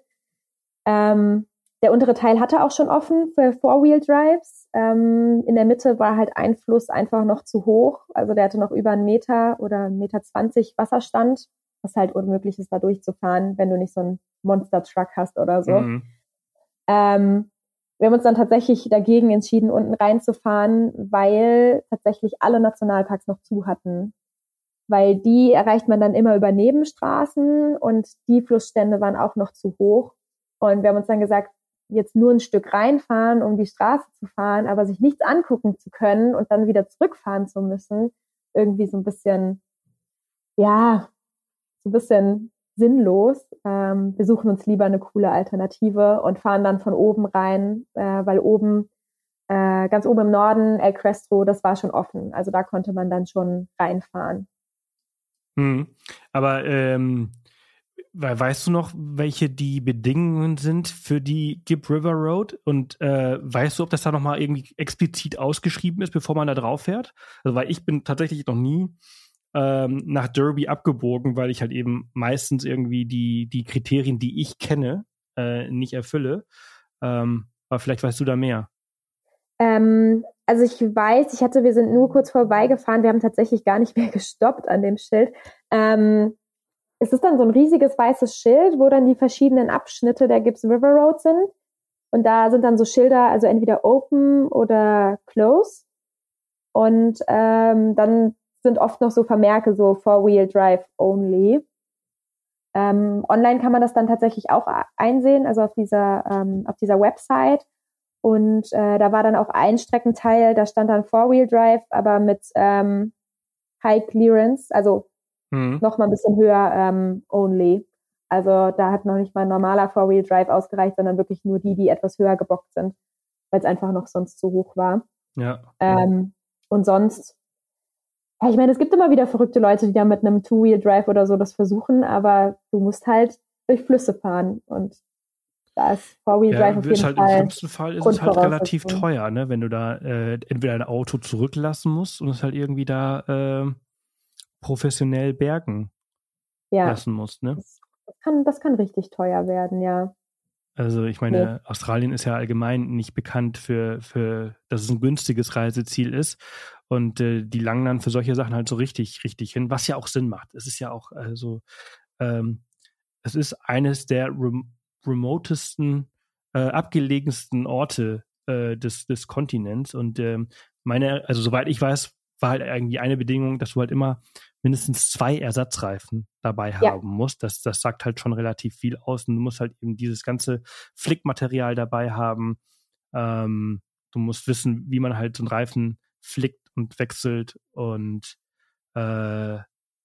Ähm, der untere Teil hatte auch schon offen für Four-Wheel-Drives. Ähm, in der Mitte war halt ein Fluss einfach noch zu hoch. Also der hatte noch über einen Meter oder einen Meter zwanzig Wasserstand, was halt unmöglich ist, da durchzufahren, wenn du nicht so einen Monster-Truck hast oder so. Mhm. Ähm, wir haben uns dann tatsächlich dagegen entschieden, unten reinzufahren, weil tatsächlich alle Nationalparks noch zu hatten. Weil die erreicht man dann immer über Nebenstraßen und die Flussstände waren auch noch zu hoch. Und wir haben uns dann gesagt, jetzt nur ein Stück reinfahren, um die Straße zu fahren, aber sich nichts angucken zu können und dann wieder zurückfahren zu müssen, irgendwie so ein bisschen, ja, so ein bisschen sinnlos. Ähm, wir suchen uns lieber eine coole Alternative und fahren dann von oben rein, äh, weil oben, äh, ganz oben im Norden, El Crestro, das war schon offen. Also da konnte man dann schon reinfahren. Hm. Aber ähm, weißt du noch, welche die Bedingungen sind für die Gib River Road? Und äh, weißt du, ob das da nochmal irgendwie explizit ausgeschrieben ist, bevor man da drauf fährt? Also, weil ich bin tatsächlich noch nie ähm, nach Derby abgebogen, weil ich halt eben meistens irgendwie die, die Kriterien, die ich kenne, äh, nicht erfülle. Ähm, aber vielleicht weißt du da mehr. Ähm, also ich weiß, ich hatte, wir sind nur kurz vorbeigefahren, wir haben tatsächlich gar nicht mehr gestoppt an dem Schild. Ähm, es ist dann so ein riesiges weißes Schild, wo dann die verschiedenen Abschnitte der Gibbs River Road sind. Und da sind dann so Schilder, also entweder open oder close. Und ähm, dann sind oft noch so Vermerke, so Four-Wheel Drive only. Ähm, online kann man das dann tatsächlich auch einsehen, also auf dieser, ähm, auf dieser Website. Und äh, da war dann auch ein Streckenteil, da stand dann Four-Wheel Drive, aber mit ähm, High Clearance, also Mhm. noch mal ein bisschen höher ähm, only. Also da hat noch nicht mal ein normaler Four-Wheel Drive ausgereicht, sondern wirklich nur die, die etwas höher gebockt sind, weil es einfach noch sonst zu hoch war. Ja. Ähm, und sonst, ja, ich meine, es gibt immer wieder verrückte Leute, die da mit einem Two-Wheel Drive oder so das versuchen, aber du musst halt durch Flüsse fahren und da ist Four-Wheel Drive Ja, auf ist jeden halt im Fall schlimmsten Fall ist es halt relativ Grundvoraussetzung. teuer, ne, wenn du da äh, entweder ein Auto zurücklassen musst und es halt irgendwie da äh, professionell bergen Ja, lassen musst, ne? das, das kann, das kann richtig teuer werden, ja. Also ich Nee. meine, Australien ist ja allgemein nicht bekannt für, für, dass es ein günstiges Reiseziel ist. Und äh, die langen dann für solche Sachen halt so richtig, richtig hin, was ja auch Sinn macht. Es ist ja auch, also, ähm, es ist eines der rem remotesten, äh, abgelegensten Orte äh, des, des Kontinents. Und ähm, meine, also soweit ich weiß, war halt irgendwie eine Bedingung, dass du halt immer mindestens zwei Ersatzreifen dabei Ja, haben musst. Das, das sagt halt schon relativ viel aus. Und du musst halt eben dieses ganze Flickmaterial dabei haben. Ähm, du musst wissen, wie man halt so einen Reifen flickt und wechselt und äh,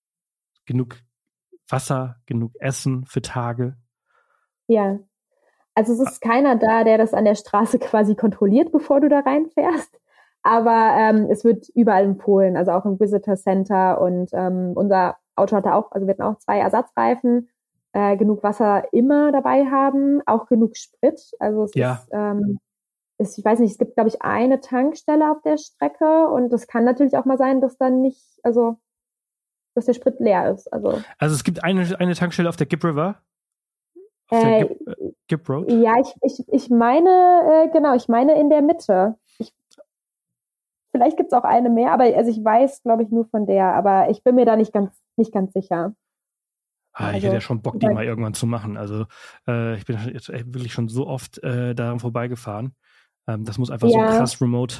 genug Wasser, genug Essen für Tage. ja. Also es ist keiner da, der das an der Straße quasi kontrolliert, bevor du da reinfährst. Aber ähm, es wird überall empfohlen, also auch im Visitor Center. Und ähm, unser Auto hatte auch, also wir hatten auch zwei Ersatzreifen, äh, genug Wasser immer dabei haben, auch genug Sprit. Also es Ja, ist, ähm, ist, ich weiß nicht, es gibt, glaube ich, eine Tankstelle auf der Strecke und es kann natürlich auch mal sein, dass dann nicht, also dass der Sprit leer ist. Also also es gibt eine, eine Tankstelle auf der Gib River, auf der äh, Gib, äh, Gib Road. ja, ich, ich, ich meine, äh, genau, ich meine in der Mitte. Ich, vielleicht gibt's auch eine mehr, aber also ich weiß, glaube ich, nur von der, aber ich bin mir da nicht ganz, nicht ganz sicher. Ah, ich hätte ja Also, schon Bock, die mal irgendwann zu machen. Also äh, ich bin jetzt wirklich schon so oft äh, daran vorbeigefahren. Ähm, das muss einfach so ein ja, krass remote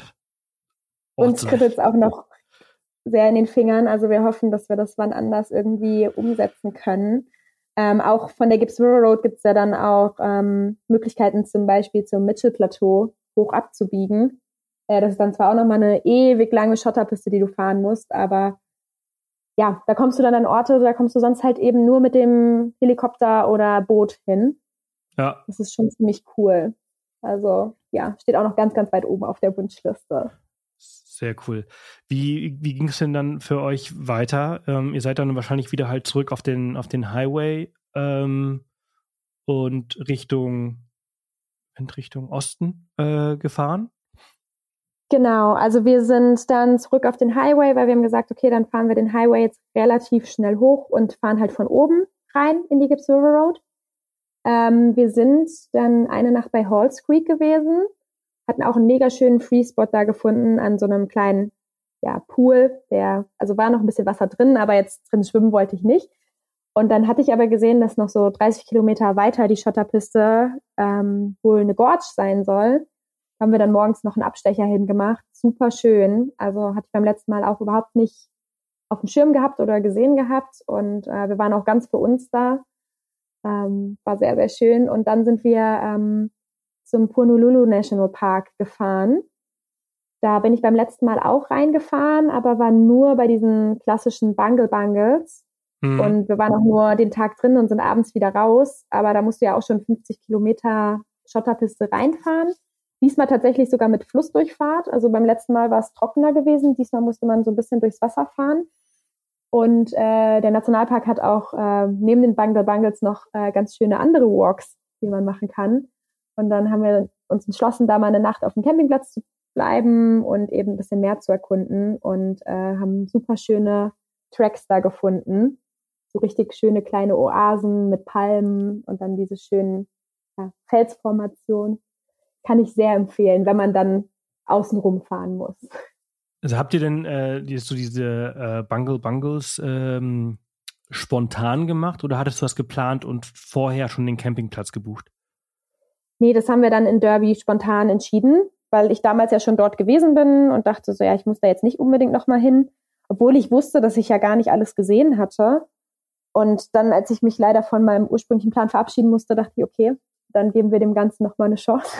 Ort uns sein. kribbelt's auch noch sehr in den Fingern. Also wir hoffen, dass wir das wann anders irgendwie umsetzen können. Ähm, auch von der Gibbs River Road gibt's ja dann auch ähm, Möglichkeiten, zum Beispiel zum Mitchell Plateau hoch abzubiegen. Äh, das ist dann zwar auch nochmal eine ewig lange Schotterpiste, die du fahren musst, aber ja, da kommst du dann an Orte, da kommst du sonst halt eben nur mit dem Helikopter oder Boot hin. Ja, Das ist schon ziemlich cool. Also ja, steht auch noch ganz, ganz weit oben auf der Wunschliste. sehr cool. Wie, wie ging es denn dann für euch weiter? Ähm, ihr seid dann wahrscheinlich wieder halt zurück auf den, auf den Highway ähm, und Richtung, in Richtung Osten äh, gefahren? Genau, also wir sind dann zurück auf den Highway, weil wir haben gesagt, okay, dann fahren wir den Highway jetzt relativ schnell hoch und fahren halt von oben rein in die Gibbs River Road. Ähm, wir sind dann eine Nacht bei Halls Creek gewesen, hatten auch einen mega schönen Free-Spot da gefunden an so einem kleinen ja, Pool, der, also war noch ein bisschen Wasser drin, aber jetzt drin schwimmen wollte ich nicht. Und dann hatte ich aber gesehen, dass noch so dreißig Kilometer weiter die Schotterpiste ähm, wohl eine Gorge sein soll. Haben wir dann morgens noch einen Abstecher hingemacht. Super schön. Also hatte ich beim letzten Mal auch überhaupt nicht auf dem Schirm gehabt oder gesehen gehabt. Und äh, wir waren auch ganz für uns da. Ähm, war sehr, sehr schön. Und dann sind wir ähm, zum Punululu National Park gefahren. Da bin ich beim letzten Mal auch reingefahren, aber war nur bei diesen klassischen Bungle Bungles. Mhm. Und wir waren auch nur den Tag drin und sind abends wieder raus. Aber da musst du ja auch schon fünfzig Kilometer Schotterpiste reinfahren. Diesmal tatsächlich sogar mit Flussdurchfahrt. Also beim letzten Mal war es trockener gewesen. Diesmal musste man so ein bisschen durchs Wasser fahren. Und äh, der Nationalpark hat auch äh, neben den Bungle Bungles noch äh, ganz schöne andere Walks, die man machen kann. Und dann haben wir uns entschlossen, da mal eine Nacht auf dem Campingplatz zu bleiben und eben ein bisschen mehr zu erkunden. Und äh, haben super schöne Tracks da gefunden. So richtig schöne kleine Oasen mit Palmen und dann diese schönen ja, Felsformationen. Kann ich sehr empfehlen, wenn man dann außenrum fahren muss. Also habt ihr denn äh, die, so diese äh, Bungle Bungles ähm, spontan gemacht oder hattest du das geplant und vorher schon den Campingplatz gebucht? Nee, das haben wir dann in Derby spontan entschieden, weil ich damals ja schon dort gewesen bin und dachte so, ja, ich muss da jetzt nicht unbedingt nochmal hin, obwohl ich wusste, dass ich ja gar nicht alles gesehen hatte. Und dann, als ich mich leider von meinem ursprünglichen Plan verabschieden musste, dachte ich, okay, dann geben wir dem Ganzen nochmal eine Chance.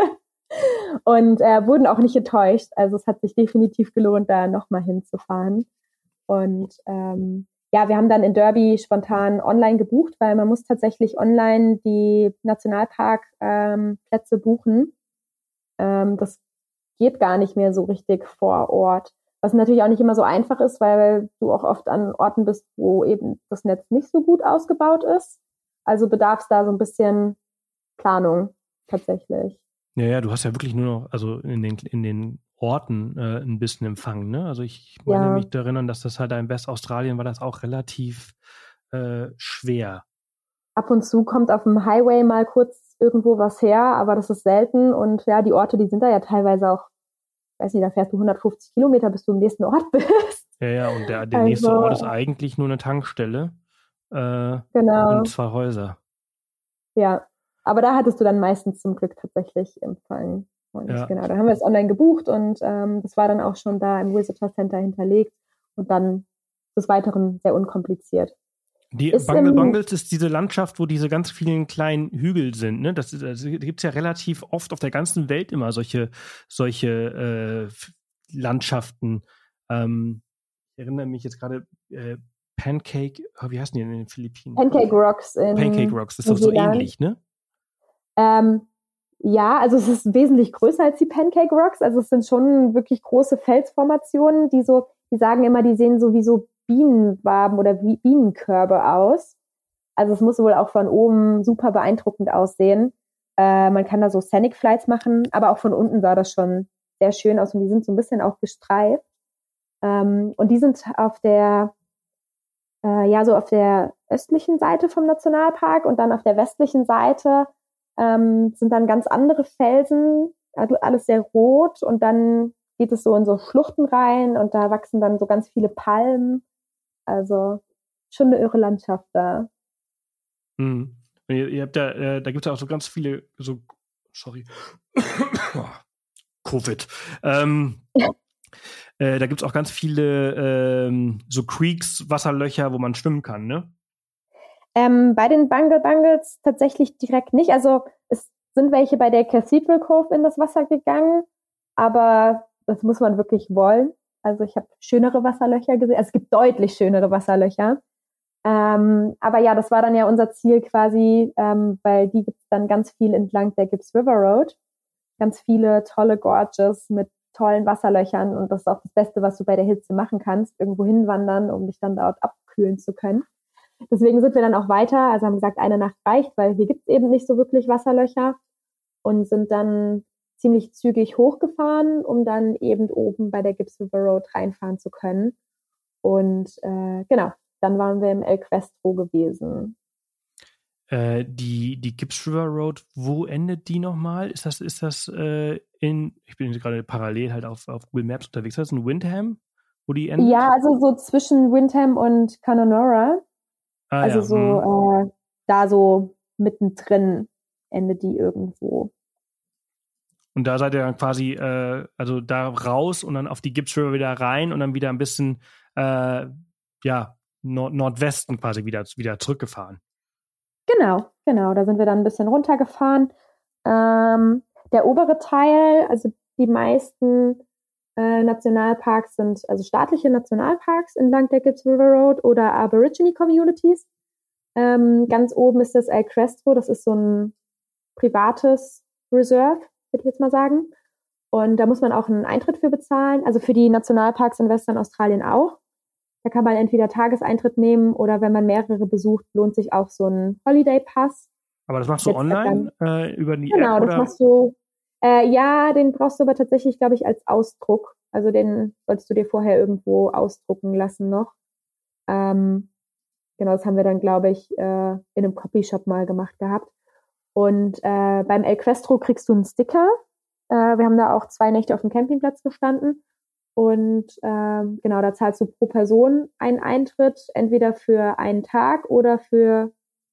Und äh, wurden auch nicht enttäuscht. Also es hat sich definitiv gelohnt, da nochmal hinzufahren. Und ähm, ja, wir haben dann in Derby spontan online gebucht, weil man muss tatsächlich online die Nationalparkplätze ähm, buchen. Ähm, das geht gar nicht mehr so richtig vor Ort. Was natürlich auch nicht immer so einfach ist, weil du auch oft an Orten bist, wo eben das Netz nicht so gut ausgebaut ist. Also bedarf es da so ein bisschen Planung tatsächlich. Ja, ja, du hast ja wirklich nur noch, also in den, in den Orten äh, ein bisschen Empfang, ne? Also ich meine Ja. mich zu erinnern, dass das halt in Westaustralien war das auch relativ äh, schwer. Ab und zu kommt auf dem Highway mal kurz irgendwo was her, aber das ist selten. Und ja, die Orte, die sind da ja teilweise auch, weiß nicht, da fährst du hundertfünfzig Kilometer, bis du im nächsten Ort bist. Ja, ja, und der, der also, nächste Ort ist eigentlich nur eine Tankstelle äh, genau. und zwei Häuser. Ja, aber da hattest du dann meistens zum Glück tatsächlich Empfang. Und Ja. genau, da haben wir es online gebucht und ähm, das war dann auch schon da im Visitor Center hinterlegt und dann des Weiteren sehr unkompliziert. Die Ist Bungle im- Bungles ist diese Landschaft, wo diese ganz vielen kleinen Hügel sind. Ne? Das, das gibt es ja relativ oft auf der ganzen Welt immer solche, solche äh, Landschaften. Ähm, ich erinnere mich jetzt gerade, äh, Pancake, oh, wie heißen die denn in den Philippinen? Pancake Rocks in Pancake Rocks, das ist doch so Neuseeland. ähnlich, ne? Ähm, ja, also es ist wesentlich größer als die Pancake Rocks. Also es sind schon wirklich große Felsformationen, die so, die sagen immer, die sehen so wie so Bienenwaben oder wie Bienenkörbe aus. Also es muss wohl auch von oben super beeindruckend aussehen. Äh, man kann da so Scenic Flights machen, aber auch von unten sah das schon sehr schön aus und die sind so ein bisschen auch gestreift. Ähm, und die sind auf der, äh, ja, so auf der östlichen Seite vom Nationalpark und dann auf der westlichen Seite ähm, sind dann ganz andere Felsen, also alles sehr rot und dann geht es so in so Schluchten rein und da wachsen dann so ganz viele Palmen. Also schon eine irre Landschaft da. Mhm. Ihr, ihr habt da, äh, da gibt es ja auch so ganz viele, so, sorry, Covid. Ähm, äh, da gibt es auch ganz viele ähm, so Creeks, Wasserlöcher, wo man schwimmen kann, ne? Ähm, bei den Bungle Bungles tatsächlich direkt nicht. Also es sind welche bei der Cathedral Cove in das Wasser gegangen, aber das muss man wirklich wollen. Also ich habe schönere Wasserlöcher gesehen. Also es gibt deutlich schönere Wasserlöcher. Ähm, aber ja, das war dann ja unser Ziel quasi, ähm, weil die gibt es dann ganz viel entlang der Gibbs River Road. Ganz viele tolle Gorges mit tollen Wasserlöchern und das ist auch das Beste, was du bei der Hitze machen kannst, irgendwo hinwandern, um dich dann dort abkühlen zu können. Deswegen sind wir dann auch weiter, also haben gesagt, eine Nacht reicht, weil hier gibt es eben nicht so wirklich Wasserlöcher und sind dann ziemlich zügig hochgefahren, um dann eben oben bei der Gibbs River Road reinfahren zu können. Und äh, genau, dann waren wir im El Questro gewesen. Äh, die, die Gibbs River Road, wo endet die nochmal? Ist das, ist das äh, in, ich bin gerade parallel halt auf, auf Google Maps unterwegs, ist das in Windham, wo die endet? Ja, also so zwischen Windham und Connemara. Ah, also ja. so hm. äh, da so mittendrin endet die irgendwo. Und da seid ihr dann quasi, äh, also da raus und dann auf die Gibbs River wieder rein und dann wieder ein bisschen, äh, ja, Nord- Nordwesten quasi wieder, wieder zurückgefahren. Genau, genau. Da sind wir dann ein bisschen runtergefahren. Ähm, der obere Teil, also die meisten äh, Nationalparks sind also staatliche Nationalparks entlang der Gibbs River Road oder Aborigine Communities. Ähm, ganz oben ist das El Questro, das ist so ein privates Reserve, würde ich jetzt mal sagen. Und da muss man auch einen Eintritt für bezahlen, also für die Nationalparks in Western Australien auch. Da kann man entweder Tageseintritt nehmen oder wenn man mehrere besucht, lohnt sich auch so ein Holiday Pass. Aber das machst du Jetzt online äh, über die genau, App? das Oder? machst du, äh, ja, den brauchst du aber tatsächlich, glaube ich, als Ausdruck. Also den solltest du dir vorher irgendwo ausdrucken lassen noch. Ähm, genau, das haben wir dann, glaube ich, äh, in einem Copyshop mal gemacht gehabt. Und äh, beim El Questro kriegst du einen Sticker. Äh, wir haben da auch zwei Nächte auf dem Campingplatz gestanden. Und ähm, genau, da zahlst du pro Person einen Eintritt, entweder für einen Tag oder für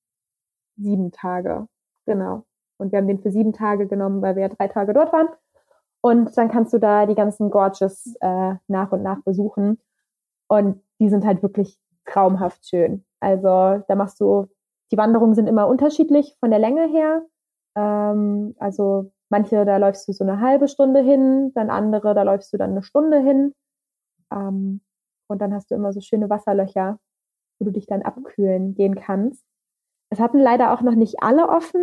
sieben Tage. Genau. Und wir haben den für sieben Tage genommen, weil wir ja drei Tage dort waren. Und dann kannst du da die ganzen Gorges äh, nach und nach besuchen. Und die sind halt wirklich traumhaft schön. Also da machst du, die Wanderungen sind immer unterschiedlich von der Länge her. Ähm, also manche, da läufst du so eine halbe Stunde hin, dann andere, da läufst du dann eine Stunde hin. Ähm, und dann hast du immer so schöne Wasserlöcher, wo du dich dann abkühlen gehen kannst. Es hatten leider auch noch nicht alle offen,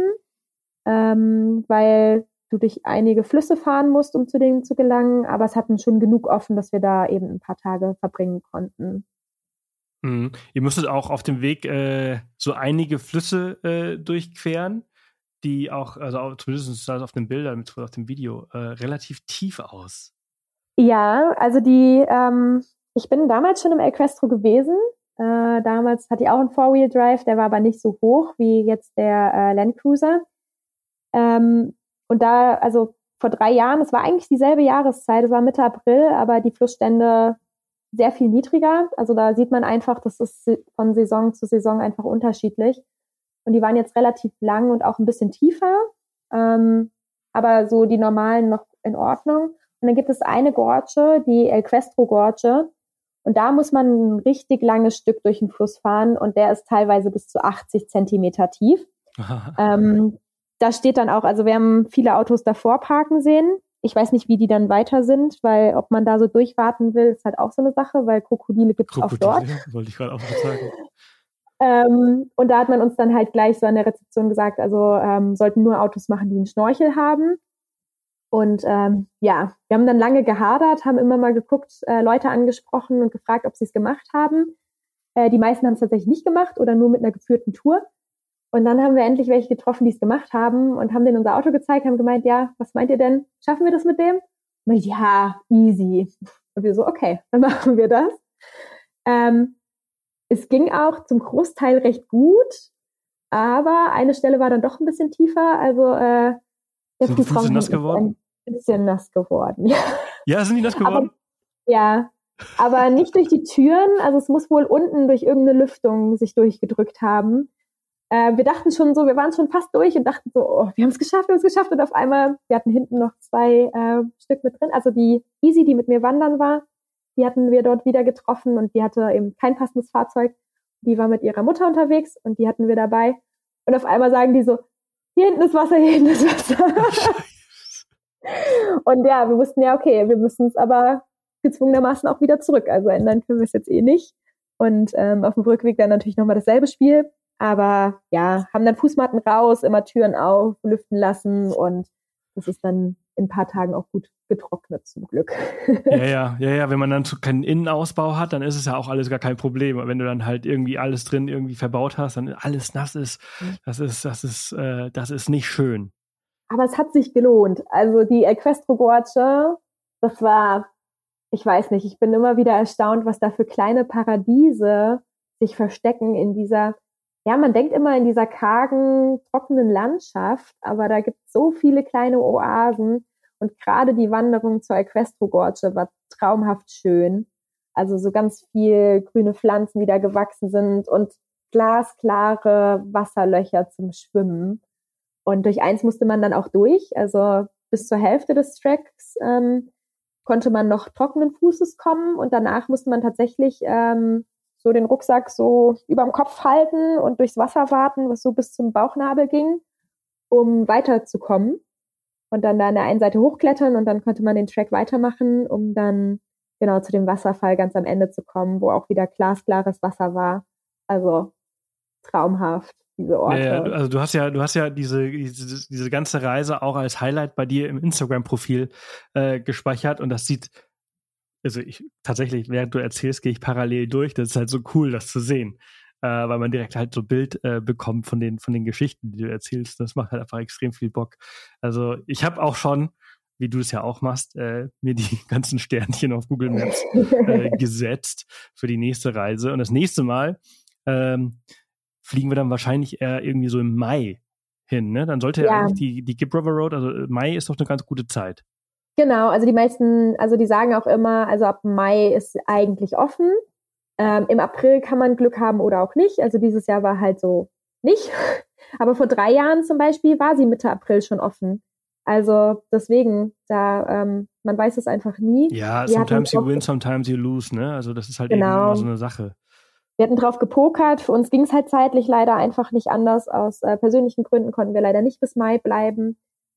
ähm, weil du durch einige Flüsse fahren musst, um zu denen zu gelangen. Aber es hatten schon genug offen, dass wir da eben ein paar Tage verbringen konnten. Mhm. Ihr müsstet auch auf dem Weg äh, so einige Flüsse äh, durchqueren, die auch, also auch, zumindest auf den Bildern, auf dem Video, äh, relativ tief aus. Ja, also die, ähm, ich bin damals schon im El Questro gewesen. Äh, damals hatte ich auch einen Four-Wheel-Drive, der war aber nicht so hoch wie jetzt der äh, Land Cruiser. Ähm, und da, also vor drei Jahren, es war eigentlich dieselbe Jahreszeit, es war Mitte April, aber die Flussstände sehr viel niedriger. Also da sieht man einfach, das ist von Saison zu Saison einfach unterschiedlich. Und die waren jetzt relativ lang und auch ein bisschen tiefer, ähm, aber so die normalen noch in Ordnung. Und dann gibt es eine Gorge, die El Questro Gorge. Und da muss man ein richtig langes Stück durch den Fluss fahren und der ist teilweise bis zu achtzig Zentimeter tief. ähm, da steht dann auch, also wir haben viele Autos davor parken sehen. Ich weiß nicht, wie die dann weiter sind, weil ob man da so durchwarten will, ist halt auch so eine Sache, weil Krokodile gibt es auch dort. Wollte ich gerade auch sagen. Ähm, und da hat man uns dann halt gleich so an der Rezeption gesagt, also ähm, sollten nur Autos machen, die einen Schnorchel haben. Und ähm, ja, wir haben dann lange gehadert, haben immer mal geguckt, äh, Leute angesprochen und gefragt, ob sie es gemacht haben. Äh, die meisten haben es tatsächlich nicht gemacht oder nur mit einer geführten Tour. Und dann haben wir endlich welche getroffen, die es gemacht haben und haben denen unser Auto gezeigt, haben gemeint, ja, was meint ihr denn? Schaffen wir das mit dem? Und ich, ja, easy. Und wir so, okay, dann machen wir das. Ähm, es ging auch zum Großteil recht gut, aber eine Stelle war dann doch ein bisschen tiefer. Also äh, der Sind die Füße nass geworden? Ein bisschen nass geworden. Ja, sind die nass geworden? Aber, ja, aber nicht durch die Türen. Also es muss wohl unten durch irgendeine Lüftung sich durchgedrückt haben. Äh, wir dachten schon so, wir waren schon fast durch und dachten so, oh, wir haben es geschafft, wir haben es geschafft. Und auf einmal, wir hatten hinten noch zwei äh, Stück mit drin. Also die Easy, die mit mir wandern war, die hatten wir dort wieder getroffen und die hatte eben kein passendes Fahrzeug. Die war mit ihrer Mutter unterwegs und die hatten wir dabei. Und auf einmal sagen die so, hier hinten ist Wasser, hier hinten ist Wasser. Und ja, wir wussten ja, okay, wir müssen es aber gezwungenermaßen auch wieder zurück. Also ändern können wir es jetzt eh nicht. Und ähm, auf dem Rückweg dann natürlich nochmal dasselbe Spiel. Aber ja, haben dann Fußmatten raus, immer Türen auf, lüften lassen und das ist dann in ein paar Tagen auch gut getrocknet zum Glück. Ja, ja, ja, ja, wenn man dann keinen Innenausbau hat, dann ist es ja auch alles gar kein Problem. Aber wenn du dann halt irgendwie alles drin irgendwie verbaut hast, dann alles nass ist, das ist, das ist, äh, das ist nicht schön. aber es hat sich gelohnt. Also die Equestro Gorge, das war, ich weiß nicht, ich bin immer wieder erstaunt, was da für kleine Paradiese sich verstecken in dieser, ja, man denkt immer in dieser kargen, trockenen Landschaft, aber da gibt es so viele kleine Oasen und gerade die Wanderung zur Equestro Gorge war traumhaft schön. Also so ganz viel grüne Pflanzen, die da gewachsen sind und glasklare Wasserlöcher zum Schwimmen. Und durch eins musste man dann auch durch, also bis zur Hälfte des Tracks ähm, konnte man noch trockenen Fußes kommen und danach musste man tatsächlich ähm, so den Rucksack so überm Kopf halten und durchs Wasser warten, was so bis zum Bauchnabel ging, um weiterzukommen. Und dann da an der einen Seite hochklettern und dann konnte man den Track weitermachen, um dann genau zu dem Wasserfall ganz am Ende zu kommen, wo auch wieder glasklares Wasser war. Also traumhaft, diese Orte. Ja, ja, also du hast ja, du hast ja diese, diese, diese ganze Reise auch als Highlight bei dir im Instagram-Profil äh, gespeichert und das sieht, also ich tatsächlich, während du erzählst, gehe ich parallel durch. Das ist halt so cool, das zu sehen, äh, weil man direkt halt so ein Bild äh, bekommt von den von den Geschichten, die du erzählst. Das macht halt einfach extrem viel Bock. Also ich habe auch schon, wie du es ja auch machst, äh, mir die ganzen Sternchen auf Google Maps äh, gesetzt für die nächste Reise. Und das nächste Mal ähm, fliegen wir dann wahrscheinlich eher irgendwie so im Mai hin. Ne? Dann sollte ja eigentlich die die Gibb River Road, also Mai ist doch eine ganz gute Zeit. Genau, also die meisten, also die sagen auch immer, also ab Mai ist eigentlich offen. Ähm, im April kann man Glück haben oder auch nicht. Also dieses Jahr war halt so nicht. Aber vor drei Jahren zum Beispiel war sie Mitte April schon offen. Also deswegen, da ähm, man weiß es einfach nie. Ja, wir sometimes you win, sometimes you lose, ne? Also das ist halt genau. eben immer so eine Sache. Wir hatten drauf gepokert. Für uns ging es halt zeitlich leider einfach nicht anders. Aus äh, persönlichen Gründen konnten wir leider nicht bis Mai bleiben.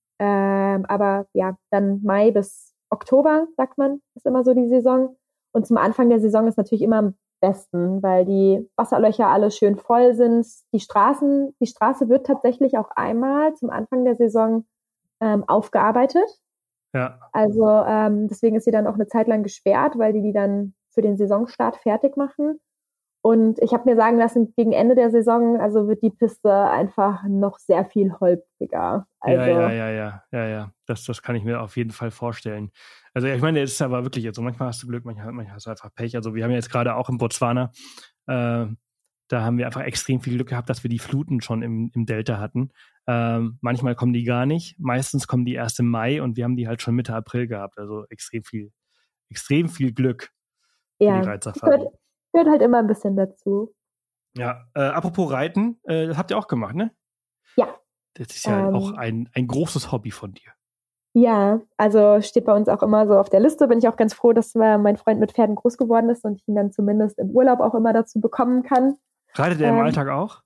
Ähm, aber ja, dann Mai bis Oktober, sagt man, ist immer so die Saison. Und zum Anfang der Saison ist natürlich immer am besten, weil die Wasserlöcher alle schön voll sind. Die Straßen, die Straße wird tatsächlich auch einmal zum Anfang der Saison ähm, aufgearbeitet. Ja. Also ähm, deswegen ist sie dann auch eine Zeit lang gesperrt, weil die die dann für den Saisonstart fertig machen. Und ich habe mir sagen lassen, gegen Ende der Saison, also wird die Piste einfach noch sehr viel holpriger. Also, ja, ja, ja, ja, ja, ja. Das, das kann ich mir auf jeden Fall vorstellen. Also ich meine, es ist aber wirklich jetzt so, manchmal hast du Glück, manchmal, manchmal hast du einfach Pech. Also wir haben jetzt gerade auch in Botswana, äh, da haben wir einfach extrem viel Glück gehabt, dass wir die Fluten schon im, im Delta hatten. Ähm, manchmal kommen die gar nicht, meistens kommen die erst im Mai und wir haben die halt schon Mitte April gehabt. Also extrem viel, extrem viel Glück für ja, die Reitsafari. Gehört halt immer ein bisschen dazu. Ja, äh, apropos Reiten, äh, das habt ihr auch gemacht, ne? Ja. Das ist ja ähm, auch ein, ein großes Hobby von dir. Ja, also steht bei uns auch immer so auf der Liste. Bin ich auch ganz froh, dass mein Freund mit Pferden groß geworden ist und ich ihn dann zumindest im Urlaub auch immer dazu bekommen kann. Reitet er ähm, im Alltag auch?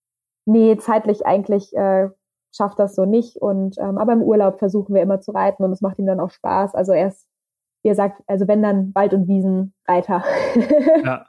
Nee, zeitlich eigentlich äh, schafft das so nicht. Und ähm, aber im Urlaub versuchen wir immer zu reiten und es macht ihm dann auch Spaß. Also er ist, wie er sagt, also wenn dann Wald- und Wiesenreiter. Ja.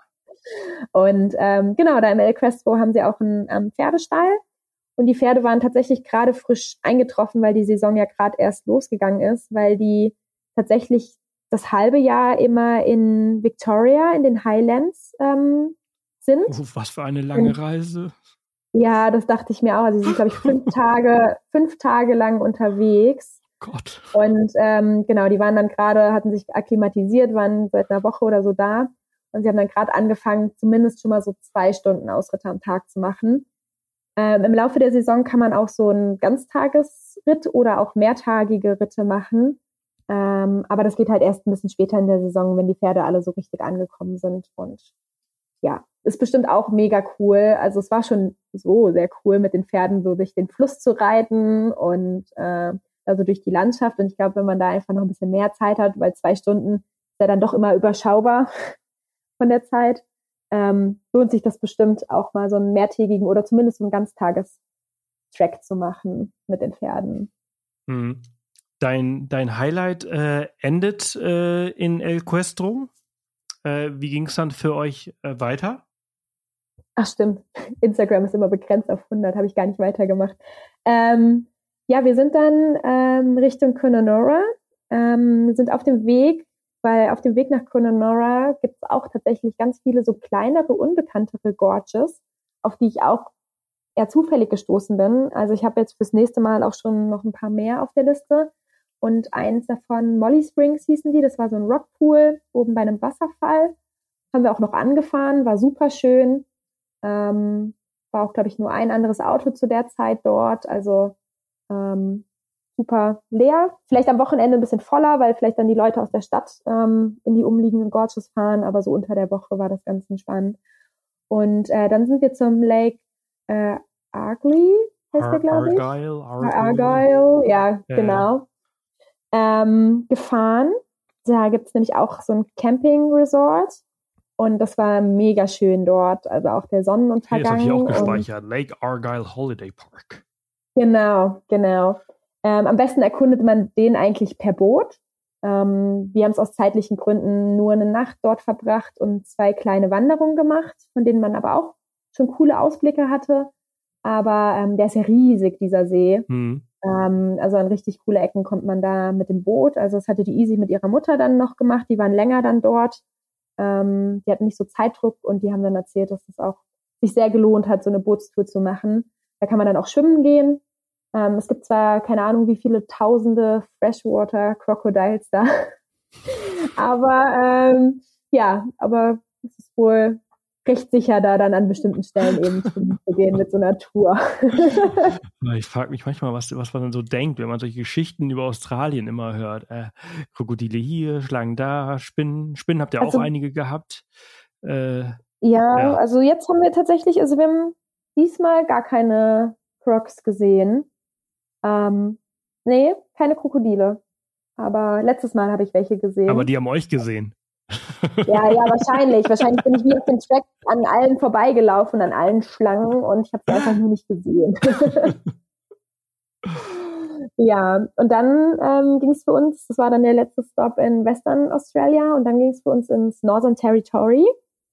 Und ähm, genau, da im El Questro haben sie auch einen ähm, Pferdestall und die Pferde waren tatsächlich gerade frisch eingetroffen, weil die Saison ja gerade erst losgegangen ist, weil die tatsächlich das halbe Jahr immer in Victoria, in den Highlands ähm, sind. Oh, was für eine lange und, Reise. Ja, das dachte ich mir auch. Also sie sind, glaube ich, fünf Tage, fünf Tage lang unterwegs. Gott. Und ähm, genau, die waren dann gerade, hatten sich akklimatisiert, waren seit einer Woche oder so da. Und sie haben dann gerade angefangen, zumindest schon mal so zwei Stunden Ausritte am Tag zu machen. Ähm, Im Laufe der Saison kann man auch so einen Ganztagesritt oder auch mehrtagige Ritte machen. Ähm, aber das geht halt erst ein bisschen später in der Saison, wenn die Pferde alle so richtig angekommen sind. Und ja, ist bestimmt auch mega cool. Also es war schon so sehr cool, mit den Pferden so durch den Fluss zu reiten und äh, also durch die Landschaft. Und ich glaube, wenn man da einfach noch ein bisschen mehr Zeit hat, weil zwei Stunden ist ja dann doch immer überschaubar von der Zeit, ähm, lohnt sich das bestimmt auch mal so einen mehrtägigen oder zumindest einen Ganztagestrack zu machen mit den Pferden. Mhm. Dein, dein Highlight äh, endet äh, in El Questro. Äh, wie ging es dann für euch äh, weiter? Ach stimmt, Instagram ist immer begrenzt auf hundert, habe ich gar nicht weitergemacht. Ähm, ja, wir sind dann ähm, Richtung Connemara, ähm, sind auf dem Weg, weil auf dem Weg nach Connemara gibt es auch tatsächlich ganz viele so kleinere, unbekanntere Gorges, auf die ich auch eher zufällig gestoßen bin. Also ich habe jetzt fürs nächste Mal auch schon noch ein paar mehr auf der Liste. Und eins davon, Molly Springs hießen die, das war so ein Rockpool oben bei einem Wasserfall. Haben wir auch noch angefahren, war super schön. Ähm, war auch, glaube ich, nur ein anderes Auto zu der Zeit dort. Also ähm, super leer. Vielleicht am Wochenende ein bisschen voller, weil vielleicht dann die Leute aus der Stadt ähm, in die umliegenden Gorges fahren. Aber so unter der Woche war das ganz entspannt. Und äh, dann sind wir zum Lake äh, Argley, heißt Ar- der, glaube ich. Argyle, Argyle. Argyle, ja, Ja, genau. Ähm, gefahren. Da gibt's nämlich auch so ein Camping-Resort. Und das war mega schön dort. Also auch der Okay, das Sonnenuntergang. habe ich auch und gespeichert. Lake Argyle Holiday Park. Genau, genau. Ähm, am besten erkundet man den eigentlich per Boot. Ähm, wir haben es aus zeitlichen Gründen nur eine Nacht dort verbracht und zwei kleine Wanderungen gemacht, von denen man aber auch schon coole Ausblicke hatte. Aber ähm, der ist ja riesig, dieser See. Hm. Ähm, also an richtig coole Ecken kommt man da mit dem Boot. Also das hatte die Easy mit ihrer Mutter dann noch gemacht. Die waren länger dann dort. Ähm, die hatten nicht so Zeitdruck und die haben dann erzählt, dass es auch sich sehr gelohnt hat, so eine Bootstour zu machen. Da kann man dann auch schwimmen gehen. Ähm, es gibt zwar keine Ahnung, wie viele tausende Freshwater Crocodiles da, aber ähm, ja, aber es ist wohl recht sicher, da dann an bestimmten Stellen eben schwimmen zu gehen mit so einer Tour. Ich frage mich manchmal, was, was man dann so denkt, wenn man solche Geschichten über Australien immer hört. Äh, Krokodile hier, Schlangen da, Spinnen. Spinnen habt ihr Also- auch einige gehabt. Äh, Ja, Ja. also jetzt haben wir tatsächlich, also wir haben diesmal gar keine Crocs gesehen. Ähm, nee, keine Krokodile. Aber letztes Mal habe ich welche gesehen. aber die haben euch gesehen. Ja, ja, wahrscheinlich. Wahrscheinlich bin ich wie auf dem Track an allen vorbeigelaufen, an allen Schlangen und ich habe sie einfach nur nicht gesehen. Ja, und dann ähm, ging es für uns, das war dann der letzte Stop in Western Australia und dann ging es für uns ins Northern Territory.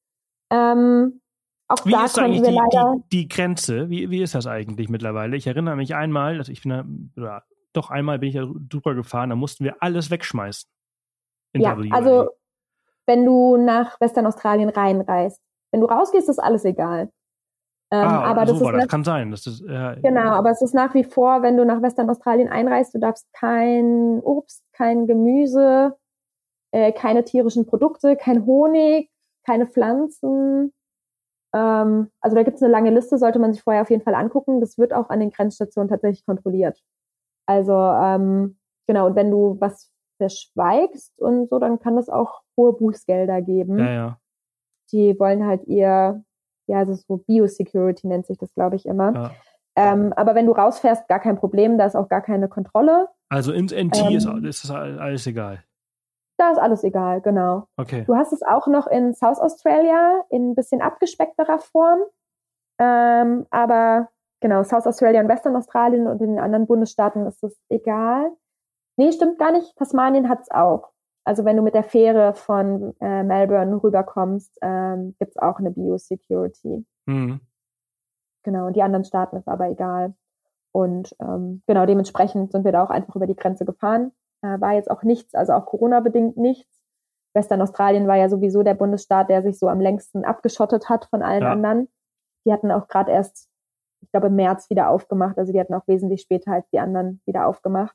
Ähm, auch Wie da ist konnten eigentlich wir die, leider... die, die Grenze? Wie, wie ist das eigentlich mittlerweile? Ich erinnere mich einmal, also ich bin da, oder doch einmal bin ich da drüber gefahren, da mussten wir alles wegschmeißen. In Ja, W A. also wenn du nach Western Australien reinreist, wenn du rausgehst, ist alles egal. Ähm, ah, aber so das war ist das. nach, Kann sein. Das ist, ja, genau, aber es ist nach wie vor, wenn du nach Western Australien einreist, du darfst kein Obst, kein Gemüse, äh, keine tierischen Produkte, kein Honig, keine Pflanzen. Ähm, also da gibt es eine lange Liste, sollte man sich vorher auf jeden Fall angucken. Das wird auch an den Grenzstationen tatsächlich kontrolliert. Also ähm, genau, und wenn du was verschweigst und so, dann kann das auch hohe Bußgelder geben. ja, ja. Die wollen halt ihr, ja, also so Biosecurity nennt sich das, glaube ich, immer. ja. Ähm, aber wenn du rausfährst, gar kein Problem, da ist auch gar keine Kontrolle. Also ins N T Ähm, ist, ist das alles egal. Da ist alles egal, genau. Okay. Du hast es auch noch in South Australia in ein bisschen abgespeckterer Form. Ähm, aber genau, South Australia und Western Australien und in den anderen Bundesstaaten ist das egal. Nee, stimmt gar nicht. Tasmanien hat's auch. Also wenn du mit der Fähre von äh, Melbourne rüberkommst, ähm, gibt's auch eine Biosecurity. Mhm. Genau, und die anderen Staaten ist aber egal. Und ähm, genau, dementsprechend sind wir da auch einfach über die Grenze gefahren. Äh, war jetzt auch nichts, also auch Corona-bedingt nichts. Western Australien war ja sowieso der Bundesstaat, der sich so am längsten abgeschottet hat von allen Ja. anderen. Die hatten auch gerade erst, ich glaube, im März wieder aufgemacht. Also die hatten auch wesentlich später als die anderen wieder aufgemacht.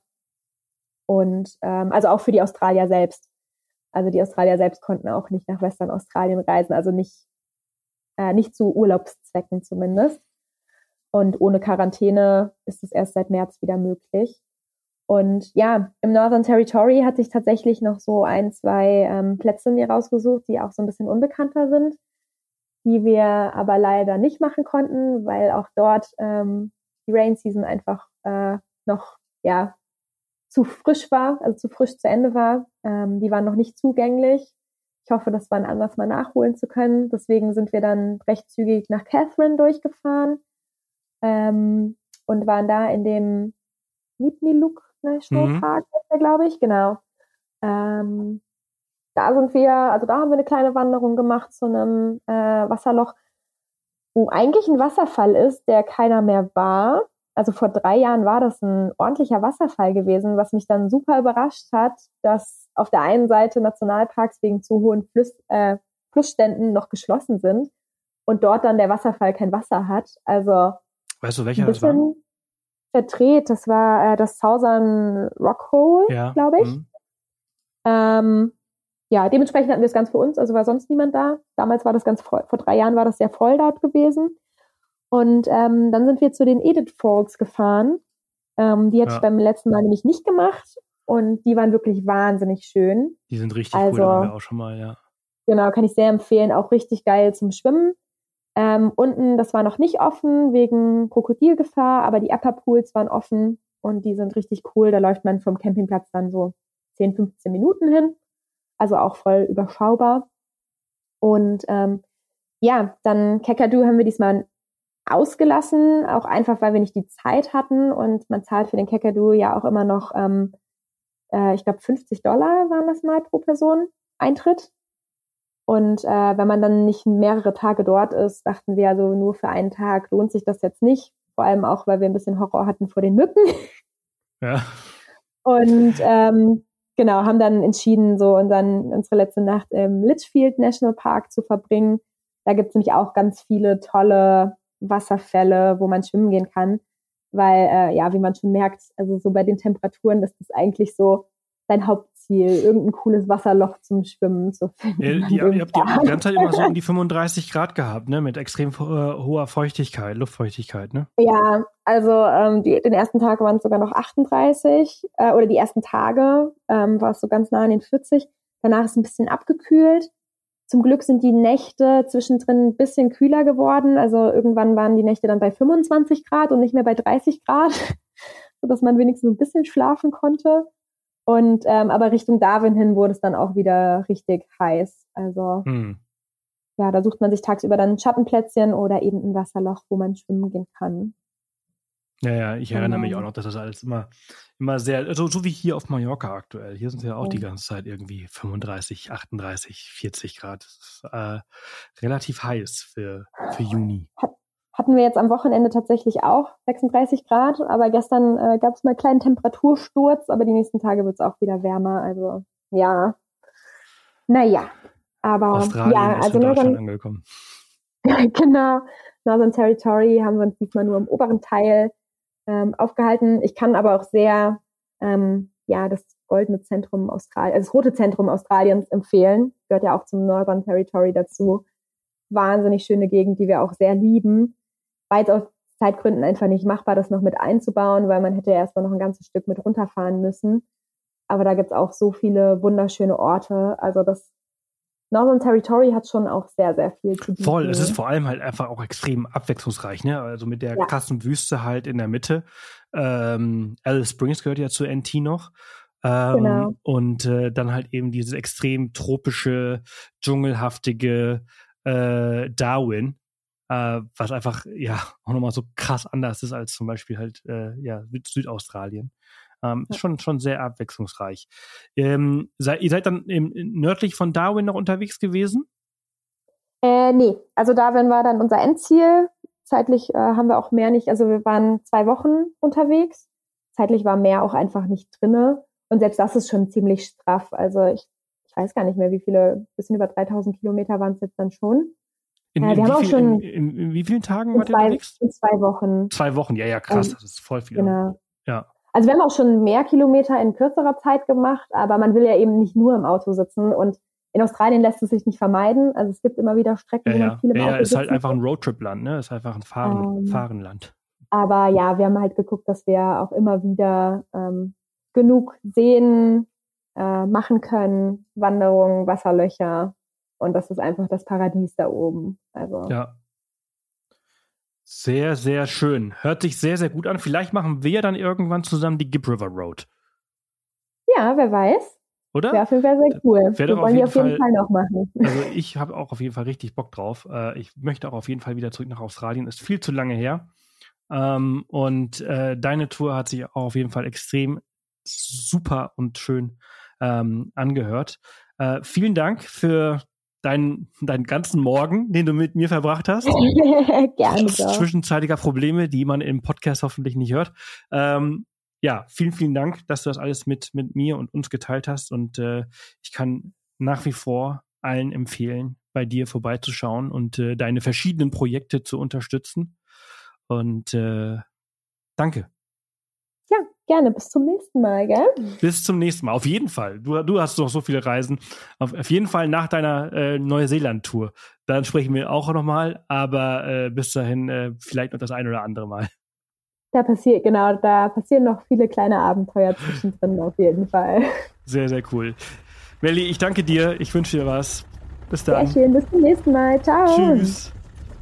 Und ähm, also auch für die Australier selbst. Also die Australier selbst konnten auch nicht nach Western Australien reisen, also nicht, äh, nicht zu Urlaubszwecken zumindest. Und ohne Quarantäne ist es erst seit März wieder möglich. Und ja, im Northern Territory hatte ich tatsächlich noch so ein, zwei ähm, Plätze mir rausgesucht, die auch so ein bisschen unbekannter sind, die wir aber leider nicht machen konnten, weil auch dort ähm, die Rain Season einfach äh, noch ja zu frisch war, also zu frisch zu Ende war. Ähm, die waren noch nicht zugänglich. Ich hoffe, das wann anders mal nachholen zu können. Deswegen sind wir dann recht zügig nach Catherine durchgefahren ähm, und waren da in dem Nipniluk National Mhm. Park, glaube ich, genau. Ähm, da sind wir, also da haben wir eine kleine Wanderung gemacht zu einem äh, Wasserloch, wo eigentlich ein Wasserfall ist, der keiner mehr war. Also vor drei Jahren war das ein ordentlicher Wasserfall gewesen, was mich dann super überrascht hat, dass auf der einen Seite Nationalparks wegen zu hohen Fluss, äh, Flussständen noch geschlossen sind und dort dann der Wasserfall kein Wasser hat. Also Weißt du, welcher ein das war? bisschen verdreht. Das war äh, das Southern Rockhole, Ja. glaube ich. Mhm. Ähm, ja, dementsprechend hatten wir es ganz für uns, also war sonst niemand da. Damals war das ganz voll, vor drei Jahren war das sehr voll dort gewesen. Und ähm, dann sind wir zu den Edith Falls gefahren. Ähm, die hatte Ja. ich beim letzten Mal nämlich nicht gemacht. Und die waren wirklich wahnsinnig schön. Die sind richtig Also, cool, da waren wir auch schon mal, ja. Genau, kann ich sehr empfehlen. Auch richtig geil zum Schwimmen. Ähm, unten, das war noch nicht offen wegen Krokodilgefahr, aber die Upper Pools waren offen und die sind richtig cool. Da läuft man vom Campingplatz dann so zehn, fünfzehn Minuten hin. Also auch voll überschaubar. Und ähm, ja, dann Kakadu haben wir diesmal ausgelassen, auch einfach, weil wir nicht die Zeit hatten und man zahlt für den Kakadu ja auch immer noch, ähm, äh, ich glaube fünfzig Dollar waren das mal pro Person Eintritt. Und äh, wenn man dann nicht mehrere Tage dort ist, dachten wir also, nur für einen Tag lohnt sich das jetzt nicht. Vor allem auch, weil wir ein bisschen Horror hatten vor den Mücken. Ja. Und ähm, genau, haben dann entschieden, so unseren, unsere letzte Nacht im Litchfield National Park zu verbringen. Da gibt es nämlich auch ganz viele tolle Wasserfälle, wo man schwimmen gehen kann. Weil, äh, ja, wie man schon merkt, also so bei den Temperaturen ist das eigentlich so dein Hauptziel, irgendein cooles Wasserloch zum Schwimmen zu finden. Ja, die, ihr habt die ganze Zeit immer so um die fünfunddreißig Grad gehabt, ne? Mit extrem äh, hoher Feuchtigkeit, Luftfeuchtigkeit, ne? Ja, also ähm, die, den ersten Tag waren es sogar noch achtunddreißig äh, oder die ersten Tage ähm, war es so ganz nah an den vierzig. Danach ist es ein bisschen abgekühlt. Zum Glück sind die Nächte zwischendrin ein bisschen kühler geworden. Also irgendwann waren die Nächte dann bei fünfundzwanzig Grad und nicht mehr bei dreißig Grad, sodass man wenigstens ein bisschen schlafen konnte. Und ähm, aber Richtung Darwin hin wurde es dann auch wieder richtig heiß. Also hm. ja, da sucht man sich tagsüber dann ein Schattenplätzchen oder eben ein Wasserloch, wo man schwimmen gehen kann. Ja, ja, ich erinnere Genau. mich auch noch, dass das alles immer, immer sehr, also so wie hier auf Mallorca aktuell. Hier sind es ja auch Ja. die ganze Zeit irgendwie fünfunddreißig, achtunddreißig, vierzig Grad. Das ist äh, relativ heiß für, für Juni. Hat, hatten wir jetzt am Wochenende tatsächlich auch sechsunddreißig Grad, aber gestern äh, gab es mal einen kleinen Temperatursturz, aber die nächsten Tage wird es auch wieder wärmer. Also ja, naja, aber Australien ja, ist also in Deutschland Northern, angekommen. genau, Northern Territory haben wir uns diesmal nur im oberen Teil ähm, aufgehalten. Ich kann aber auch sehr ähm, ja das goldene Zentrum Australiens, also das rote Zentrum Australiens empfehlen. Gehört ja auch zum Northern Territory dazu. Wahnsinnig schöne Gegend, die wir auch sehr lieben. War jetzt aus Zeitgründen einfach nicht machbar, das noch mit einzubauen, weil man hätte erst mal noch ein ganzes Stück mit runterfahren müssen. Aber da gibt's auch so viele wunderschöne Orte. Also das Northern Territory hat schon auch sehr, sehr viel zu bieten. Voll, es ist vor allem halt einfach auch extrem abwechslungsreich, ne? Also mit der Ja. krassen Wüste halt in der Mitte. Ähm, Alice Springs gehört ja zu N T noch. Ähm, Genau. Und äh, dann halt eben dieses extrem tropische, dschungelhaftige äh, Darwin, äh, was einfach ja auch nochmal so krass anders ist als zum Beispiel halt äh, ja Süd- Südaustralien. Ähm, ist schon, schon sehr abwechslungsreich. Ähm, sei, ihr seid dann im, nördlich von Darwin noch unterwegs gewesen? Äh, nee, also Darwin war dann unser Endziel. Zeitlich äh, haben wir auch mehr nicht, also wir waren zwei Wochen unterwegs. Zeitlich war mehr auch einfach nicht drinne. Und selbst das ist schon ziemlich straff. Also ich, ich weiß gar nicht mehr, wie viele, bisschen über dreitausend Kilometer waren es jetzt dann schon. In, Ja, in, wir wie haben auch viel, schon in, in, in wie vielen Tagen in wart ihr zwei, unterwegs? in zwei Wochen. Zwei Wochen, ja, ja, krass, Ähm, das ist voll viel. Genau. Ja. Also wir haben auch schon mehr Kilometer in kürzerer Zeit gemacht, aber man will ja eben nicht nur im Auto sitzen. Und in Australien lässt es sich nicht vermeiden. Also es gibt immer wieder Strecken, Ja, wo man ja, viel im ja, Auto ja, ist sitzen halt einfach ein muss. Roadtrip-Land, ne? Ist einfach ein Fahren, Ähm, Fahrenland. Aber ja, wir haben halt geguckt, dass wir auch immer wieder ähm, genug sehen, äh, machen können, Wanderungen, Wasserlöcher. Und das ist einfach das Paradies da oben. Also Ja. Sehr, sehr schön. Hört sich sehr, sehr gut an. Vielleicht machen wir dann irgendwann zusammen die Gibb River Road. ja, wer weiß. Oder? Wäre auf jeden Fall sehr cool. Wäre Wir doch auf wollen die jeden auf jeden Fall- Fall noch machen. Also ich habe auch auf jeden Fall richtig Bock drauf. Äh, ich möchte auch auf jeden Fall wieder zurück nach Australien. Ist viel zu lange her. Ähm, und äh, deine Tour hat sich auch auf jeden Fall extrem super und schön ähm, angehört. Äh, vielen Dank für deinen, deinen ganzen Morgen, den du mit mir verbracht hast. Gerne Trotz doch. zwischenzeitiger Probleme, die man im Podcast hoffentlich nicht hört. Ähm, ja, vielen, vielen Dank, dass du das alles mit, mit mir und uns geteilt hast. Und äh, ich kann nach wie vor allen empfehlen, bei dir vorbeizuschauen und äh, deine verschiedenen Projekte zu unterstützen. Und äh, danke. Ja, gerne. Bis zum nächsten Mal, gell? Bis zum nächsten Mal. Auf jeden Fall. Du, du hast doch so viele Reisen. Auf, auf jeden Fall nach deiner äh, Neuseeland-Tour. Dann sprechen wir auch nochmal. Aber äh, bis dahin äh, vielleicht noch das ein oder andere Mal. Da passiert, genau, da passieren noch viele kleine Abenteuer zwischendrin auf jeden Fall. Sehr, sehr cool. Melli, ich danke dir. Ich wünsche dir was. Bis dann. Sehr schön. Bis zum nächsten Mal. Ciao. Tschüss.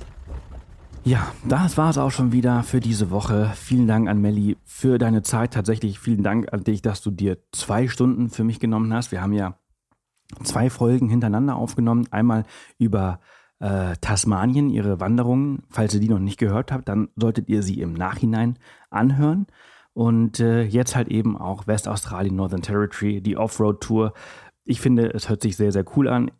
Ja, das war es auch schon wieder für diese Woche. Vielen Dank an Melli für deine Zeit. Tatsächlich vielen Dank an dich, dass du dir zwei Stunden für mich genommen hast. Wir haben ja zwei Folgen hintereinander aufgenommen. Einmal über äh, Tasmanien, ihre Wanderungen. Falls ihr die noch nicht gehört habt, dann solltet ihr sie im Nachhinein anhören. Und äh, jetzt halt eben auch Westaustralien, Northern Territory, die Offroad-Tour. Ich finde, es hört sich sehr, sehr cool an.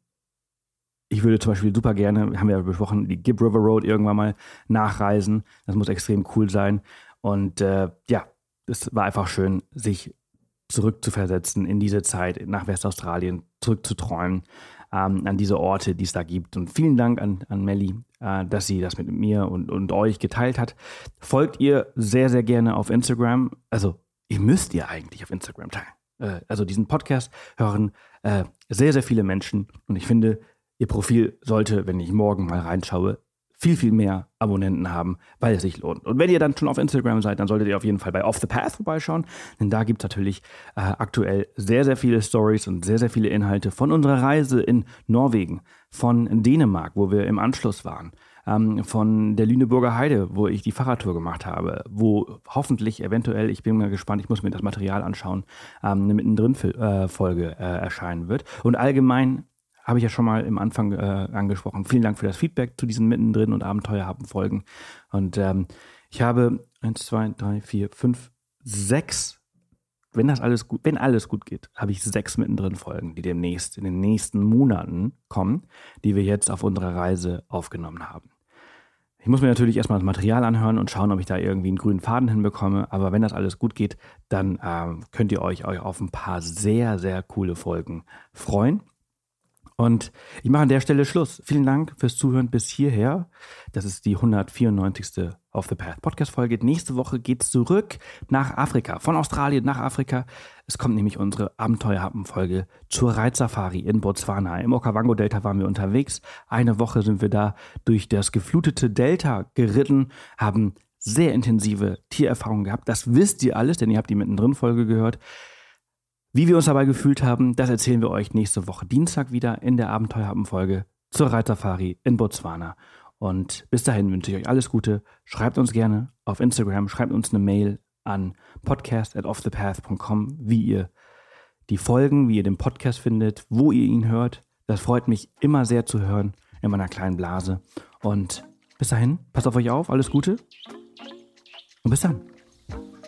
Ich würde zum Beispiel super gerne, haben wir ja besprochen, die Gibb River Road irgendwann mal nachreisen. Das muss extrem cool sein. Und äh, ja, es war einfach schön, sich zurückzuversetzen in diese Zeit, nach Westaustralien, zurückzuträumen, ähm, an diese Orte, die es da gibt. Und vielen Dank an, an Melli, äh, dass sie das mit mir und, und euch geteilt hat. Folgt ihr sehr, sehr gerne auf Instagram. Also, ihr müsst ihr eigentlich auf Instagram teilen. Äh, also diesen Podcast hören äh, sehr, sehr viele Menschen. Und ich finde, ihr Profil sollte, wenn ich morgen mal reinschaue, viel, viel mehr Abonnenten haben, weil es sich lohnt. Und wenn ihr dann schon auf Instagram seid, dann solltet ihr auf jeden Fall bei Off the Path vorbeischauen, denn da gibt es natürlich äh, aktuell sehr, sehr viele Stories und sehr, sehr viele Inhalte von unserer Reise in Norwegen, von Dänemark, wo wir im Anschluss waren, ähm, von der Lüneburger Heide, wo ich die Fahrradtour gemacht habe, wo hoffentlich eventuell, ich bin mal gespannt, ich muss mir das Material anschauen, ähm, eine Mittendrin-Folge äh, erscheinen wird. Und allgemein habe ich ja schon mal im Anfang äh, angesprochen. Vielen Dank für das Feedback zu diesen Mittendrin und Abenteuerhappen-Folgen. Und ähm, ich habe eins, zwei, drei, vier, fünf, sechs, wenn das alles gut, wenn alles gut geht, habe ich sechs Mittendrin-Folgen, die demnächst in den nächsten Monaten kommen, die wir jetzt auf unserer Reise aufgenommen haben. Ich muss mir natürlich erstmal das Material anhören und schauen, ob ich da irgendwie einen grünen Faden hinbekomme. Aber wenn das alles gut geht, dann ähm, könnt ihr euch, euch auf ein paar sehr, sehr coole Folgen freuen. Und ich mache an der Stelle Schluss. Vielen Dank fürs Zuhören bis hierher. Das ist die hundertvierundneunzigste Off the Path Podcast-Folge. Nächste Woche geht's zurück nach Afrika, von Australien nach Afrika. Es kommt nämlich unsere Abenteuerhappen-Folge zur Reitsafari in Botswana. Im Okavango-Delta waren wir unterwegs. Eine Woche sind wir da durch das geflutete Delta geritten, haben sehr intensive Tiererfahrungen gehabt. Das wisst ihr alles, denn ihr habt die Mittendrin-Folge gehört. Wie wir uns dabei gefühlt haben, das erzählen wir euch nächste Woche Dienstag wieder in der Abenteuerhappen-Folge zur Reitsafari in Botswana. Und bis dahin wünsche ich euch alles Gute. Schreibt uns gerne auf Instagram, schreibt uns eine Mail an podcast at offthepath dot com, wie ihr die Folgen, wie ihr den Podcast findet, wo ihr ihn hört. Das freut mich immer sehr zu hören in meiner kleinen Blase. Und bis dahin, passt auf euch auf, alles Gute und bis dann.